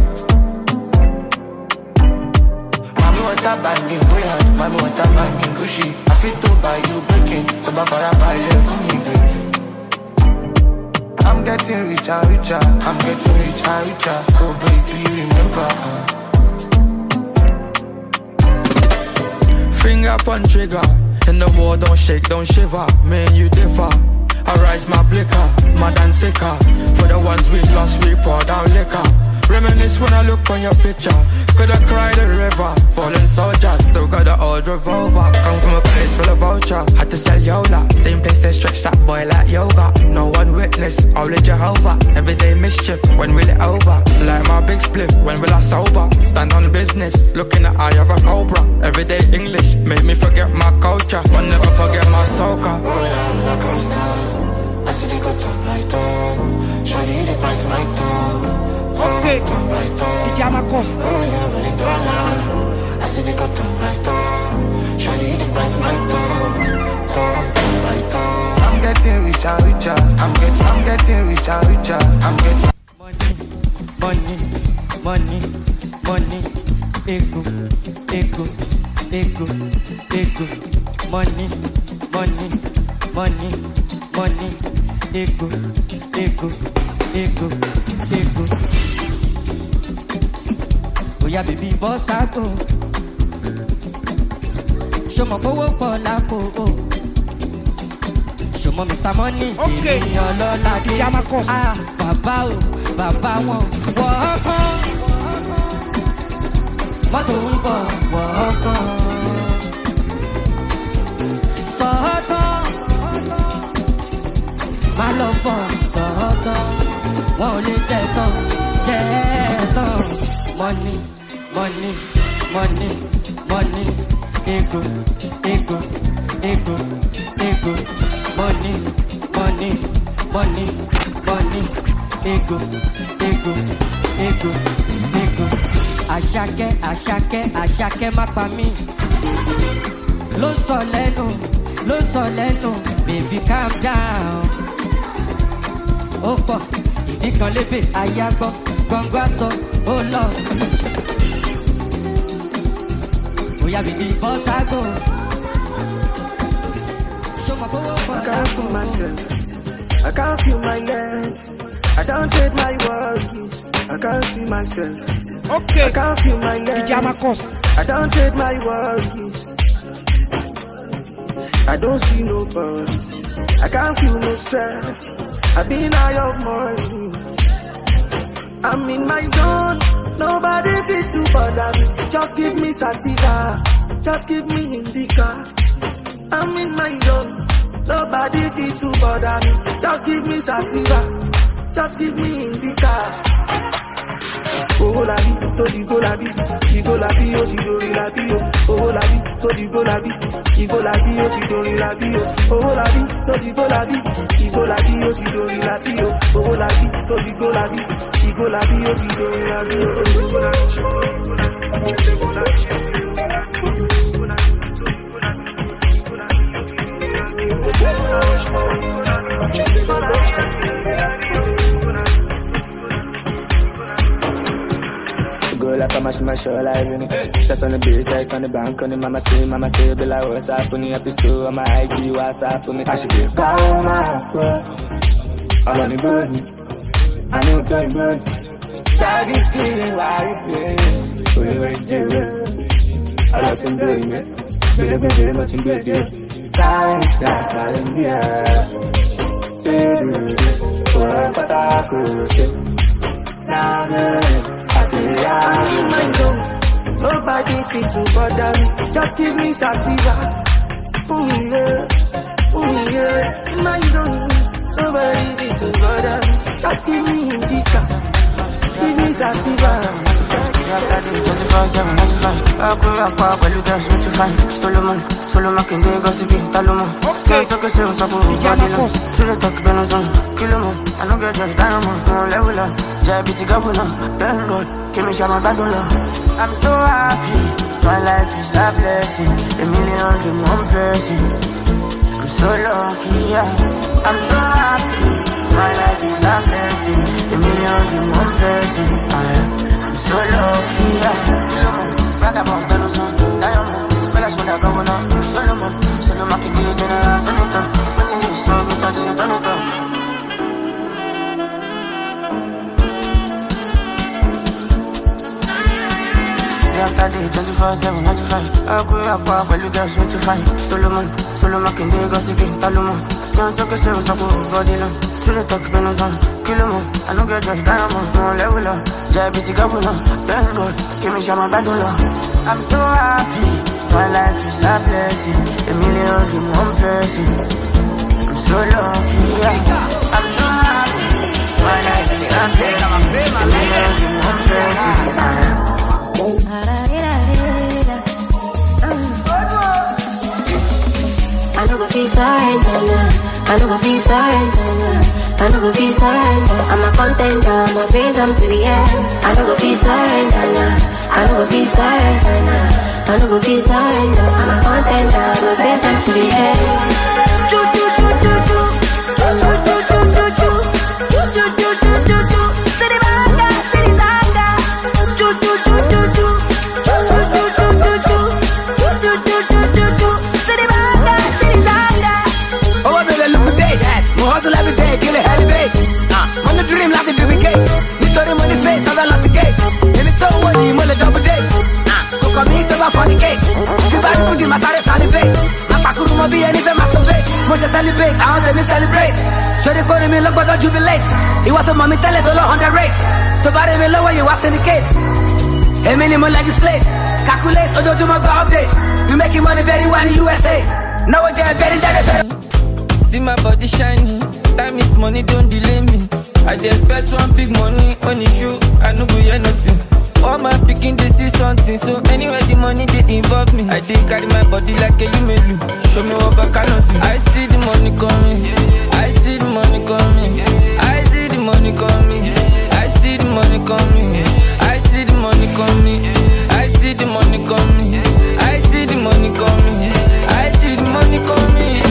Mommy want to buy me Goyard. Mommy want to buy me Gucci. I feel to buy you breaking. To buy fire buy love for me, baby. I'm getting richer, richer. I'm getting richer, richer. Oh baby, remember. Uh. Finger upon trigger. In the war, don't shake, don't shiver. Man, you differ. I rise my blicker, mad and sicker. For the ones we lost, we poured out liquor. Reminisce when I look on your picture. Coulda cried a river, fallen soldier. Still got the old revolver. Come from a place full of vulture. Had to sell Yola. Same place they stretch that boy like yoga. No one witness, only Jehovah. Everyday mischief, when will it over? Like my big split, when will I sober? Stand on business, look in the eye of a cobra. Everyday English, make me forget my culture. One never forget my soca. Oh yeah, like a star. I see they got on my tongue. Shawty, they bite my tongue. Okay, Ijama Kos. Oh yeah, really don't lie. I see they got on my tongue. Shawty, they bite my tongue. Tongue, my tongue. I'm getting richer, richer. I'm getting, I'm getting richer, richer. I'm getting money, money, money, ego, ego, ego, ego, money, money, money, money, ego, ego, ego, ego. Oh yeah, baby, boss I go. Show my power for la po. Show my Mister Money. Okay, Ijama Kos. Ah, Baba o. Bàbá wọn wọ́ọ̀kan mọ́tò ń bọ̀ wọ́ọ̀kan sọ̀ọ́tàn má lọ fọ̀ sọ̀ọ́tàn wọn ò lè jẹ́ tán jẹ́ tán money money money money ego ego ego ego money money money money. Ego, ego, ego, ego. Àṣàkẹ́, àṣàkẹ́, àṣàkẹ́ má pa mí. Ló sọ lẹ́nu, ló sọ lẹ́nu, baby calm down. Ó pọ̀, ìdí kan lébè, àyà gbọ́, gbọ̀ngbọ́ aṣọ, ó lọ. Bóyá bìbí bọ́ ságo. Ṣé o mọ̀ kó wọ́n pọ̀ láàbò? I can't feel my legs. I don't trade my worries. I can't see myself. Okay. I can't feel my legs. Ijama Kos. I don't trade my worries. I don't see nobody. I can't feel no stress. I've been high of morning. I'm in my zone. Nobody fit to bother me. Just give me sativa. Just give me indica. I'm in my zone. Nobody fit to bother me. Just give me sativa. Just give me indica. Oh la vie, to di go la vie, di go la vie, oh di go la vie, oh la vie, to di go la vie, di go la vie, oh di go la vie, oh la vie, to di go la vie, di go la vie, oh di go la vie, oh la vie, to di go la vie, di go la vie, oh di go la vie, oh di go la like a mash mash all live in it. Just on the beach, ice on the bank, on the mama say, mama say, be like, what's happening? Up is too, on my I G, what's happening? I should be down my foot. I'm on the booty. I know going good. Dog is killing while you play. Only way to do it. I love some doing it. Baby, baby, much in good day. Time is not calling me out. Say, do it. What I could say. Now, baby. I'm in my zone. Nobody fit to bother me. Just give me sativa. For me, yeah. For me, yeah. In my zone. Nobody fit to bother me. Just give me indica. Give me sativa. After the twenty-four seven, ninety-five. I could have power, but you guys need to find Solomon, Solomon can do gossiping, Taloma. Okay. So, so, so, to the talk, Benazon, Kilomo. I don't get just diamond, no level up. J B C governor, thank God, give me Shama Badula. I'm so happy, my life is a blessing. A million dream, one person. I'm so lucky, yeah. I'm so happy, my life is a blessing. A million dream, one person. I am so lucky, yeah. Vagabond, Benazon, Diamond, Bella's when I go on. Solomon, Solomon can be a general senator. Messenger, so we start to see Donovan. After the twenty-four seven, ninety-five. I grew up, but you guys need to find Solomon, Solomon can do gossiping, Taloma. Just like a service, I go body long. To the talk, Benazon. Kill him, I don't get just diamond, no level up. J B C governor, thank God, give me some bad love. I'm so happy, my life is a blessing. A million dream, one blessing. I'm so lucky, yeah. I'm so happy, my life is a blessing. A million dream, one blessing. I know go be surrender, I know go be surrender, I know go be surrender. I'm a contender, I'm a praise, I'm to the end. I know go be surrender, I know go be surrender, I know go be surrender. I'm a contender, I'm a praise, I'm to the end. Do do do do do, do do do do do, do do do do do do. City banga, city banga, do do do do do, do do do do do, do do do do do. City banga, city banga. Oh, baby, look at that. More hustle every day, kill it, elevate. Uh, on the dream, like the duplicate. You saw them on the face, now they lost the gate. And it's so one, you want a double date. Uh, go come here, to my funny cake. See, by the food, my side is salivate. My pack of my beer, and it's a masturbate. More to celebrate, I want them to celebrate. So they call me, look, but don't jubilate. It was a mommy, tell it, all on the race. So by the lower, you was in the case. A minimum legislate. Calculate, or don't do my go update. We making money very well in the U S A. Now we're better than the see my body shining, time is money, don't delay me. I dey expect one big money when you shoot, I no go hear nothing. All my picking they see something, so anywhere the money they involve me. I dey carry my body like a lumelu. Show me what I cannot do. I see the money coming, I see the money coming, I see the money coming, I see the money coming, I see the money coming, I see the money coming, I see the money coming, I see the money coming.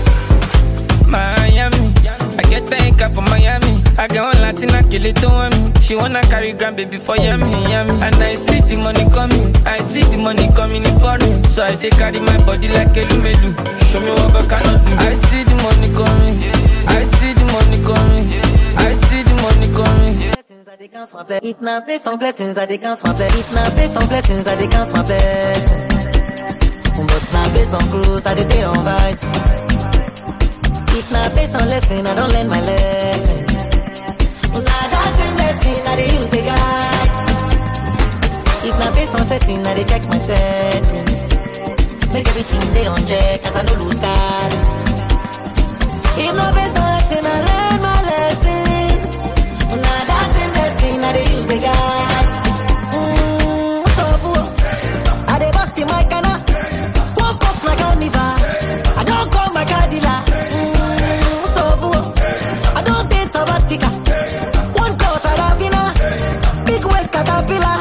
Miami, I get thank up for Miami. I get one Latina, kill it to me. She wanna carry grandbaby for yummy, yummy. And I see the money coming, I see the money coming in for me. So I take carry my body like a lumelu. Show me what I cannot do. I see the money coming, I see the money coming, I see the money coming. It not based on blessings, I dey count my blessings. It not based on blessings, I dey count my blessings. But not based on cruise, I dey pay on vibes. If not based on lesson, I don't learn my lessons. Now that same lesson, I dey use the guide. If not based on setting, I dey check my settings. Make everything day on check, cause I no lose card. If not based on lesson, I learn my lessons. Now that same lesson, I dey use the guide. Mmm, so cool. I dey bust in my canna. Woke up like carnival. I don't call my car dealer. One cause I love you now. Big West Caterpillar.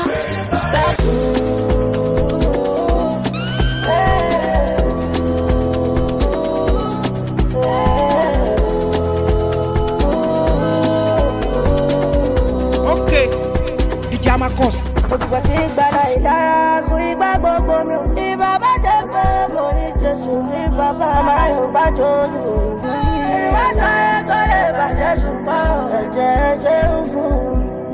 Okay, D J Amakos. Òtùpọ̀ tí gbàdá ìdára kú igbá gbogbo mi ò ní bàbá jẹ́ pé mo ní Jésù ní bàbá. Ọmọ ayò bá tójú òjú yìí. Ìwé sáré kó lè bàjẹ́ ṣùgbọ́n ẹ̀jẹ̀ rẹ̀ ṣe ń fún.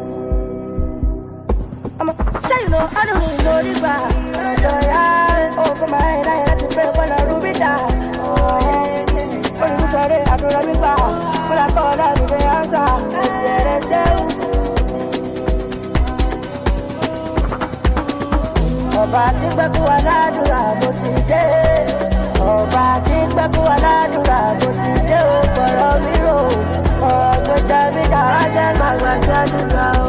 Ọmọ ṣé ìlò ọdún ní ìlò nígbà lọ́dọ̀ yá. Ó fún màá rìn láyé láti pé bọ́lá rúbí dà. Olùsọ̀rẹ́ àdúrà mi gbà. Mo là kọ́ ọ̀dà mi dé ánsà. Ẹ̀jẹ̀ rẹ̀ ṣe ń fún. Ọba tí gbẹ́kú aládùúrà bó ti dé. Ọba tí gbẹ́kú aládùúrà bó ti dé. Ó gbọ́dọ̀ mi rò. Ọ̀gbẹ́ tẹ̀mí dà á jẹ́ màgbà jádùúrà o.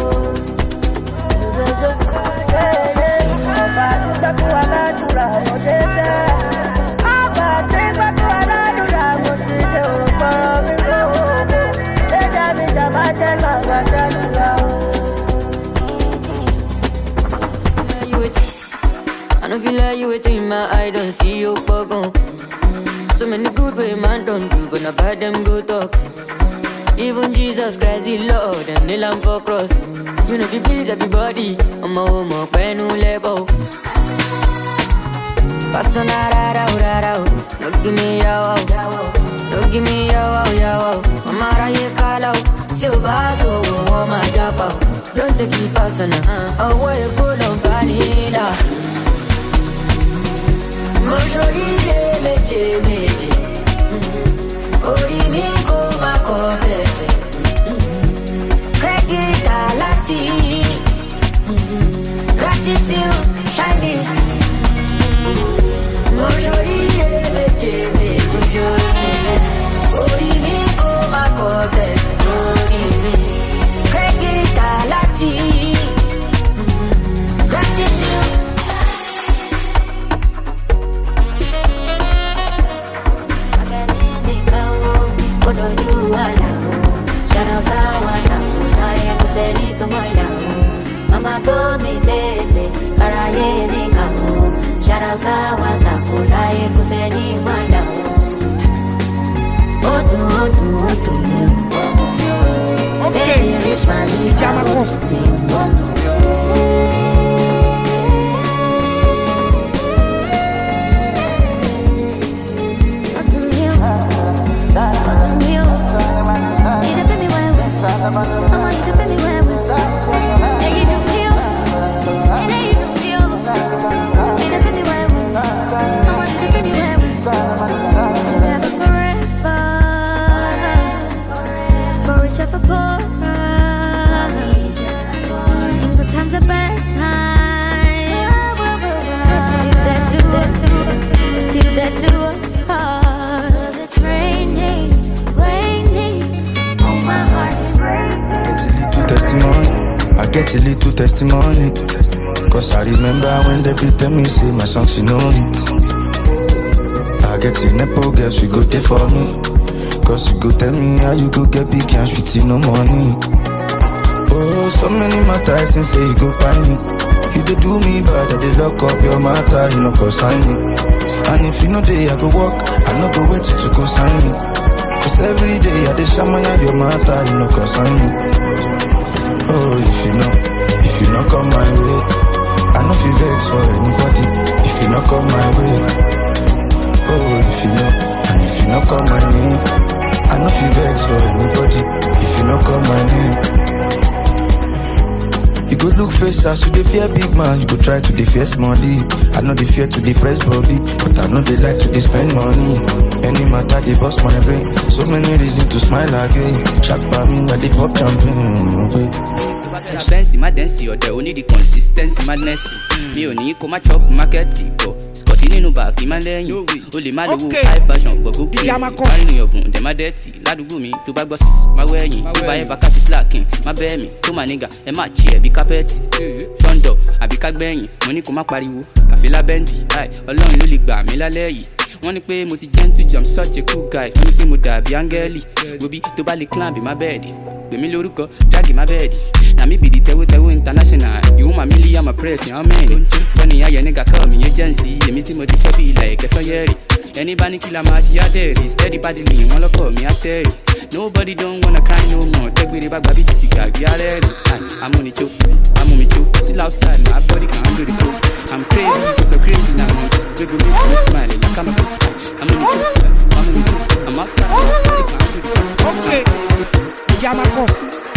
Ọba tí gbẹ́kú aládùúrà bó ti dé. Ọba tí gbẹ́kú aládùúrà bó ti dé. Ó gbọ́dọ̀ mi rò. Ọ̀gbẹ́ tẹ̀mí dà á jẹ́ màgbà jádùúrà o. I don't feel like you waiting, my eye don't see you pop on. So many good way man don't do, but not bad them go talk. Even Jesus Christ, the Lord, and nail him for cross. You know if you please everybody, I'm a home up when you level. Paso na ra ra ra ra, no give me yaw, no give me yaw yaw. I'm a raye kalau, si o baso, I'm a japa. Don't take it personal, away pull on vanilla. Mojorile meje meje, ori mi ko ma ko bese. Gratitude, shining. Mojori ebeje me kujori. Ori mi o makotes ori mi. Kregita lati. Gratitude. Aganene kawo, kodo juala. Shara sawa tamu, aye kuseni tomoida. Mama told me tete, karaye ni kawo. Shara sawa tamu, aye kuseni manda. Otu otu otu otu. Baby reach my lips, I'm get a little testimony. Cause I remember when they beat me, say my song, she know it. I get a nepo girl, she go there for me. Cause she go tell me how you go get big and sweet, no money. Oh, so many matters and say you go buy me. You dey do me bad, they lock up your matter, you know, cause sign me. And if you know day I go walk, I know go wait to go sign me. Cause every day I dey shamaya your matter, you know, cause sign me. Oh, if you know, if you not come my way, I know feel vex for anybody. If you not come my way, oh, if you know, and if you not come my name, I know feel vex for anybody. If you not come my name, you go look face as you dey fear big man, you go try to dey fear money. I know they fear to depress body, but I know they like to dey spend money. Any matter they bust my brain, so many reasons to smile again. Shock by me when they pop champagne. Fancy, my dance, or the only the consistency, madness. Me only come a chop market, but Scotty no back in my lane. Only my little high fashion, but go crazy. Carry your boom, them my dirty. Ladu gumi, to bag bosses, my wearing. If I ever catch it slacking, my baby, to my nigga, and my chair, be carpet. Front door, I be cag bang, money come up pariwo, Kafila Benji, I alone lily bar, Milalei. Wanna pay multi gentle, I'm such a cool guy. Wanna pay muda, be angeli. We be to bally climb in my bed. We me loruko, drag in my bed. Now me be the Tewu Tewu International. You want my million, I'm a press, how many? Funny, I nigga call me agency. You meet him with the copy like a sonyeri. Anybody kill a mash, ya dirty. Steady body lean, wanna call me a terry. Nobody don't wanna cry no more. Take me the back, baby, this is a ready. I'm on it too, I'm on it too. Still outside, my body can't do the cool. I'm crazy, so crazy now. We go make me smile, like I'm a fool. I'm on it too, I'm on it too. I'm outside, my body can't do the cool. Okay, Yamakos.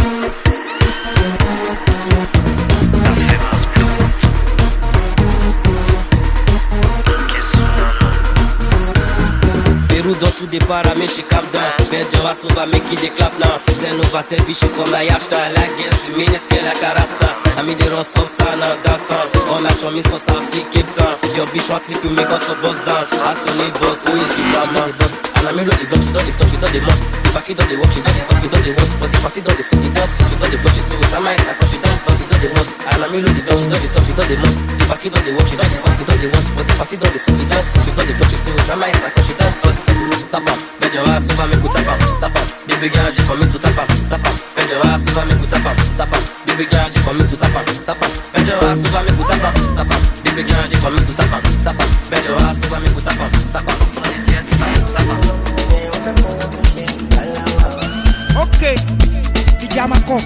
Peru dans tout départ à mes she cap down. Bend your ass over, make it the clap now. Ten over ten bitches from my hashtag. Like guess we mean it's like a rasta. I mean they run uptown and downtown. All I show me so South Cape Town. Your bitch want sleep, you make us a bust down. Ask your neighbors, who is this down now? And I mean the block, she don't the touch, she don't the must. The back it don't the walk, she don't the talk, she don't the once. But the party don't the sing, the dance, she don't the blush, she with some eyes, I cause she don't bust, she don't the must. And I mean the block, she don't the touch, she don't the must. The back it don't the walk, she don't the talk, she don't the once. But the party don't the sing, the dance, she don't the blush, she with some eyes, I cause she don't bust. Tap up, bend your ass over, make you tap up, tap up. Baby girl, just for me to tap up, tap up. Bend your ass over, make you tap up, tap up. Baby girl, just for me to tap up, tap up. Bend your ass over, make you tap up, tap up. Baby girl, just for me to tap up, tap up. Bend your ass over, make you tap up, tap up. Okay, Yamakos.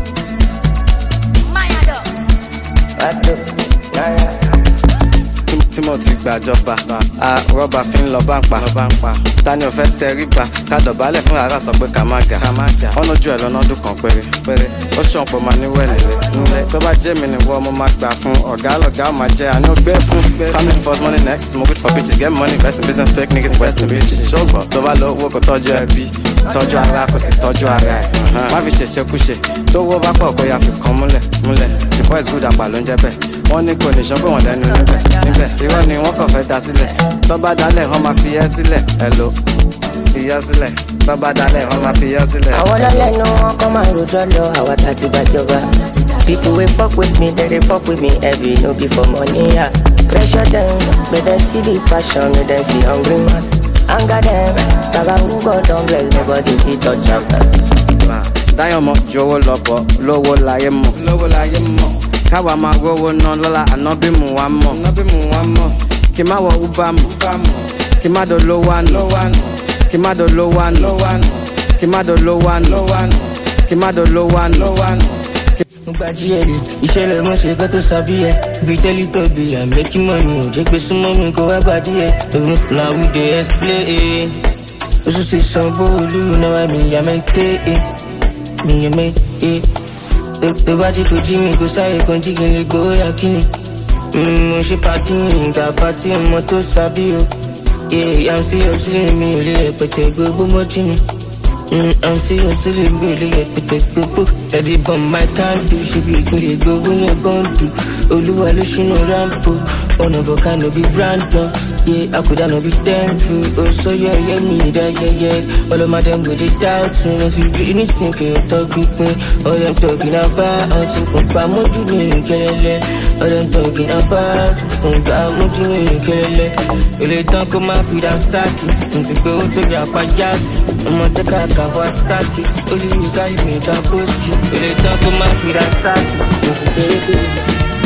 Mayado. tí mo ti gbàjọba a rọ́bà fi ń lọ bá ń pa tani ò fẹ́ tẹríba ká dọ̀bálẹ̀ fún ara sọ pé ká má ga ọ̀nà ojú ẹ̀ lọ́nà ọdún kan péré ó ṣàn pọ̀ máa níwẹ̀ nílé tó bá jẹ́ mi ni wọ́n mo máa gbà fún ọ̀gá lọ̀gá ò máa jẹ́ àní ó gbé fún family first money next smoke it for bitches get money invest in business fake niggas west in bitches ṣùgbọ́n tó bá lọ owó kò tọ́jú ẹbí tọ́jú ara kò sì tọ́jú ara ẹ̀ má fi ṣèṣekúṣe tó wó bá pọ̀ kó yà fi kan múlẹ̀ múlẹ̀ the boys good àpà ló ń jẹ́ bẹ́ẹ̀ wọ́n ní kò ní ṣán pé wọ́n lẹ́nu níbẹ̀ níbẹ̀ irọ́ ni wọ́n kàn fẹ́ da sílẹ̀ tó bá dalẹ̀ wọ́n máa fi yẹ́ sílẹ̀ hello fi yẹ́ sílẹ̀ tó bá dalẹ̀ wọ́n máa fi yẹ́ sílẹ̀. àwọn ọlọ́lẹ́nu wọn kọ́ máa rojọ́ lọ àwọn àti gbàjọba people wey fuck with me they dey fuck with me heavy no be for money ya pressure dem make dem see the passion make dem see hungry man anger dem baba who God don bless nobody fit touch am. dáyọ̀ mọ́ ju owó lọ bọ̀ lówó láyé mọ̀ lówó láyé mọ̀ káwa máa rówó ná lọ́la ànábì mú wa mọ̀ ànábì mú wa mọ̀ kí má wọ uber mọ̀ kí má do ló wà nù kí má do ló wà nù kí má do ló wà nù kí má do ló wà nù. mo gba díẹ̀ lè ìṣẹ̀lẹ̀ mọ́ ṣe kó tó sábíyẹ bí tẹ́lí tó bí i àmì kí mọ̀ mi ò jẹ́ pé súnmọ́ mi kó wá gbà díẹ̀ òun là we dey explain oṣù ti san bóòlù náà mi yà mẹ́tẹ́ mi yà mẹ́tẹ́ tó bá jí kò jí mi kò sáré kan jí kí n lè gbóyà kí ni mo ṣe pàtí mi ìgbà pàtí ọmọ tó sábí o à ń fi ọsílẹ̀ mi ò lè rẹpẹtẹ gbogbo mọ́jú mi à ń fi ọsílẹ̀ mi ò lè rẹpẹtẹ gbogbo ẹ̀dí bọ̀m máa káńdù ṣíbi ìpínlẹ̀ gbogbo yẹn bọ́ǹdù olúwa ló ṣínú rámpù ọ̀nà volcano bí random yeah àkùdá no be thankful oh so yeah yeah me that yeah yeah all of my them go dey doubt me no fit do anything kí o tọ́ pípín all them talking about ọtún kò pa mójú mi kẹlẹlẹ all them talking about kò pa mójú mi kẹlẹlẹ èlé tán kó má fi dá sáàkì ntì pé ó tó yà pa jáàsì ọmọ tẹ́ka kàwá sáàkì olùyí káyì mi ta pósìkì èlé tán kó má fi dá sáàkì ntì pé ó tó yà.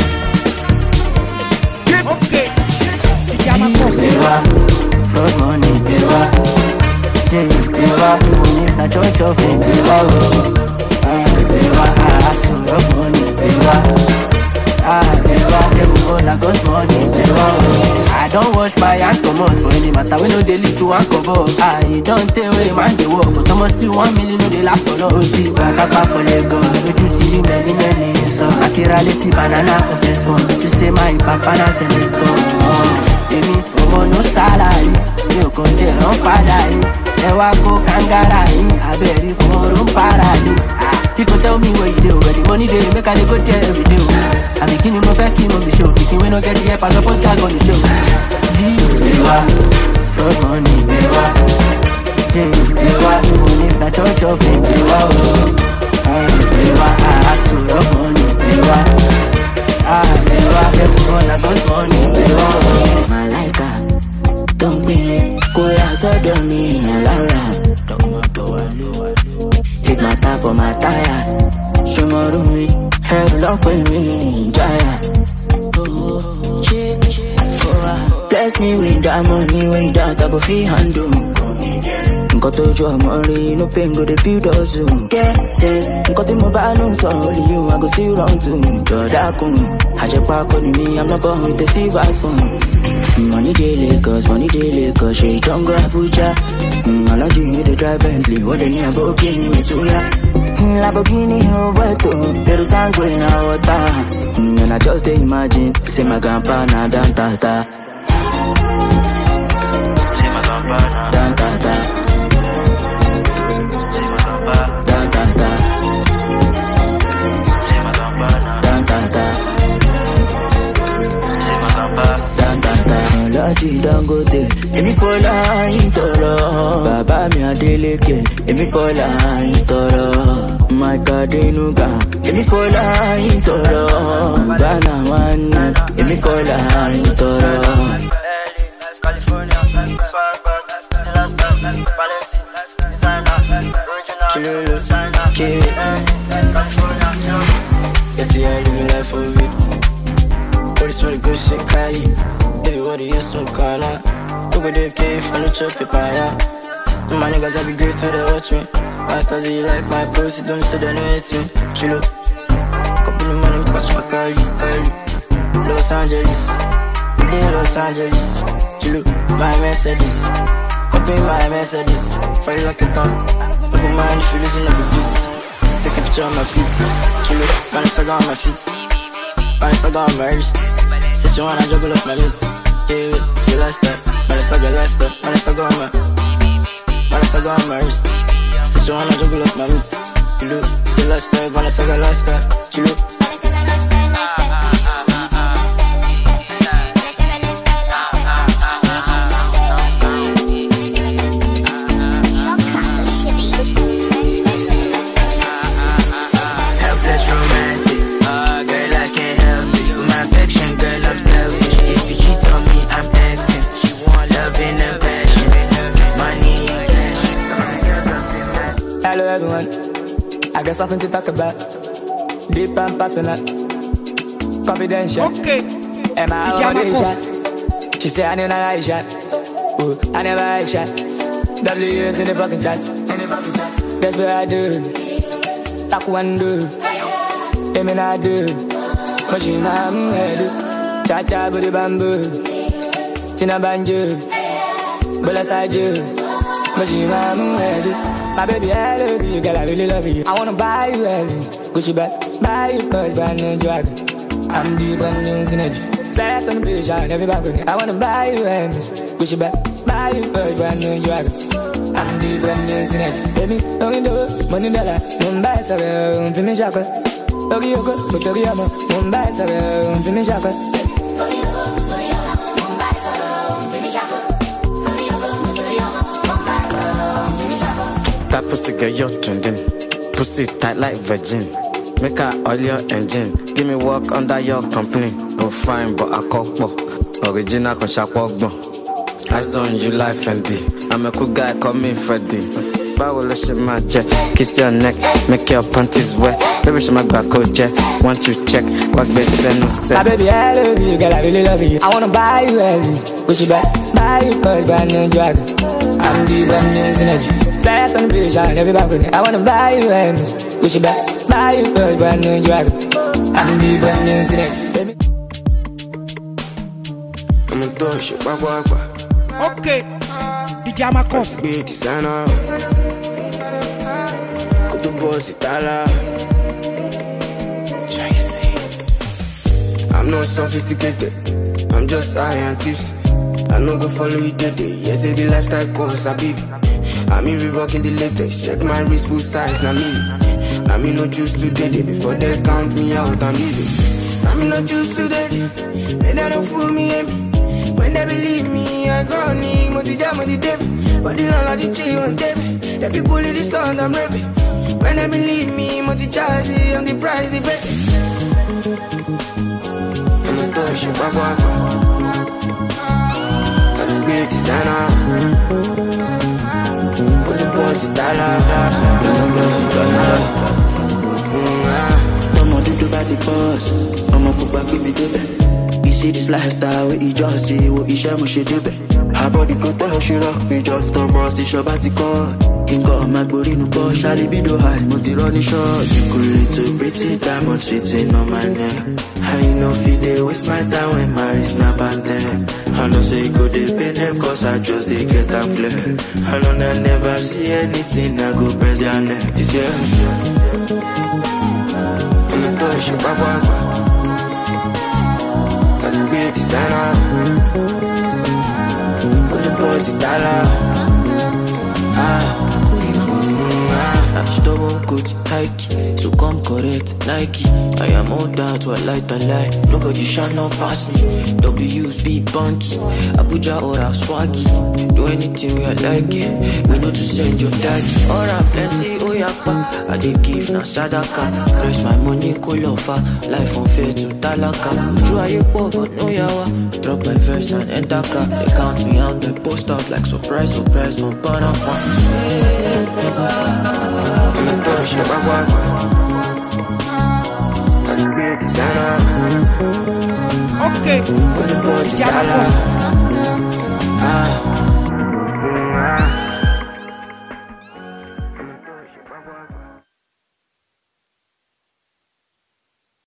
Okay. Bewa, fraud money, bewa, stay, bewa, even if na church of it, bewa, bewa, ah, so rough money, bewa, ah, bewa, they will go like us money, bewa. I don't wash my hand come out for any matter, we no dey lead to one cover. I don't tell where man dey work, but almost still one million no dey last for long. Oti, Bakapa for Lagos, ojú ti rí many many so. Akira leti banana confession, to say my papa na senator. Èmi ọmọ no salary, mi ò kàn jẹ́ rán padà yìí. Ẹ wá kó kangara yìí, abẹ́rí kan ló ń para yìí. People tell me where you dey already, money dey make I dey go there every day. Àbí kí ni mo fẹ́ kí mo fi show, pikin wey no get the help as suppose tag on the show. Jí ìwà, fraud money ìwà, jẹ́ ìwà, even if na church of it ìwà o. Ìwà, àásù rough money ìwà. Ah, ìwà, everyone na God's money ìwà o. Màláìka tó ń gbére kó yà sọ́dọ̀ mi àlára. Take my tap for my tires. Ṣọmọrú mi, ẹrù lọ́pẹ́ mi ìjáyà. Bless me with that money, with that I go fit handle. Nǹkan tó jọ ọmọ rí, no pain go dey build us soon. Get sense, nǹkan tí mo bá nù sọ, only you I go still run to. Jọ̀dákùn, àjẹpá kò ní mi, I'm not born with a silver spoon. Money dey Lagos, money dey Lagos, ṣe ìdánwò Abuja. Alájú yìí dey drive Bentley, wọ́n dẹ̀ ní Lamborghini Missouri. Lamborghini Roberto, little sangue in our water. And I just dey imagine, say my grandpa na dan tata. Say my grandpa na dan tata. Say my grandpa dan tata. Say my grandpa na dan tata. Say my grandpa dan tata. Láti Dangote, èmi fọlá yín tọrọ. Bàbá mi Adélékè, èmi fọlá yín tọrọ. Mike Adenuga, èmi fọlá yín tọrọ. Ghana Wani, èmi fọlá yín tọrọ. Kilolo, Kiri, get the air living life for me. Police wanna go shit Cali. Everybody else some corner. Over there pay for no chop paper, yeah. My niggas I be great when they watch me. After they like my pussy, don't say they know it's me. Kilo, couple of money cost for Cali, Cali. Los Angeles, day in Los Angeles. Kilo, my Mercedes. Up in my Mercedes. Fire like a gun. Never mind if you listen to the beats. Take a picture on my feet. Kilo, Balenciaga on my feet. Balenciaga on my wrist. Since you wanna juggle up my mitts. Yeah, wait, see Leicester. Balenciaga Leicester. Balenciaga on my Balenciaga on my wrist. Since you wanna juggle up my mitts. Kilo, see Leicester. Balenciaga Leicester. Kilo. Hello everyone, I got something to talk about. Deep and personal, confidential. Okay. Am I audition? She say I need an Aisha. Ooh, I never Aisha. W years in the fucking chats. That's what I do. Like one do. Emi na do. Machina mhedu. Cha cha booty bamboo. Tina banjo. Bola saju. Machina mhedu. My baby, I love you, girl, I really love you. I wanna buy you everything. Gucci bag, buy you a brand new dragon. I'm the brand new synergy. Slats on the bitch, on every balcony. I wanna buy you everything. Gucci bag, buy you a brand new dragon. I'm the brand new synergy. Baby, don't you do it? Money dollar, Mumbai saga, um, fimi shaka. Togi yoko, but togi yama, Mumbai saga, um, fimi shaka. That pussy girl, you're trending. Pussy tight like virgin. Make her oil your engine. Give me work under your company. No fine, but I cock more. Original con sharp work more. Eyes on you like Fendi. I'm a cool guy, call me Freddy. Bow will shit my jet. Kiss your neck, make your panties wet. Baby, she my back jet. Want to check what they say, no say. My baby, I love you, girl, I really love you. I wanna buy you everything. Gucci bag, buy you a brand new dragon. I'm the brand new synergy. Slats on the bitch, on every balcony. I wanna buy you Hermes. Gucci bag, buy you a brand new dragon. I'm the brand new synergy, baby. I'm a dog, wah wah wah. Okay. D J Marcos. Be designer. Go to boss Itala. I'm not sophisticated. I'm just high and tips. I no go follow you today. Yes, it be lifestyle course, I baby. I'm even rocking the latest. Check my wrist full size, na me. Na me no choose today. Before they count me out, I'm leaving. Na me no choose today. They don't fool me, eh? When they believe me, I grow me. Moti jam, moti devil. But the land of the tree on devil. The people in the stand, I'm rapping. When they believe me, moti chassis, I'm the prize, the bet. I'm a touch, I'm a waka. I'm a great designer. I'ma do the body boss. I'ma put back with me, baby. You see this lifestyle, what you just see, what you share, what you do, baby. Her body go tell she rock me, just Thomas, the show body call. King got my body no push, I live do high, multi running shots. You could little pretty diamond sitting on my neck. I know feel they waste my time when my wrist snap and them. I know say go they pay them cause I just they get a play. I know I never see anything, I go press their neck this year. I'm a touch, I'm a waka. I'm a great designer. Go to boss Itala. Ah, stubborn coach Nike, so come correct Nike. I am all that to a light and lie. Nobody shall not pass me. W's be bunky, Abuja or a swaggy. Do anything we are like it. We know to send your daddy. Or a plenty oh yakpa. I did give na sadaka. Press my money cool offer. Life unfair to talaka. Try you poor but no yawa. Drop my verse and enter car. They count me out, they post out like surprise, surprise, no banner. I'm a touch, I'm a waka. I'm a great designer. Okay. Go to boss Itala.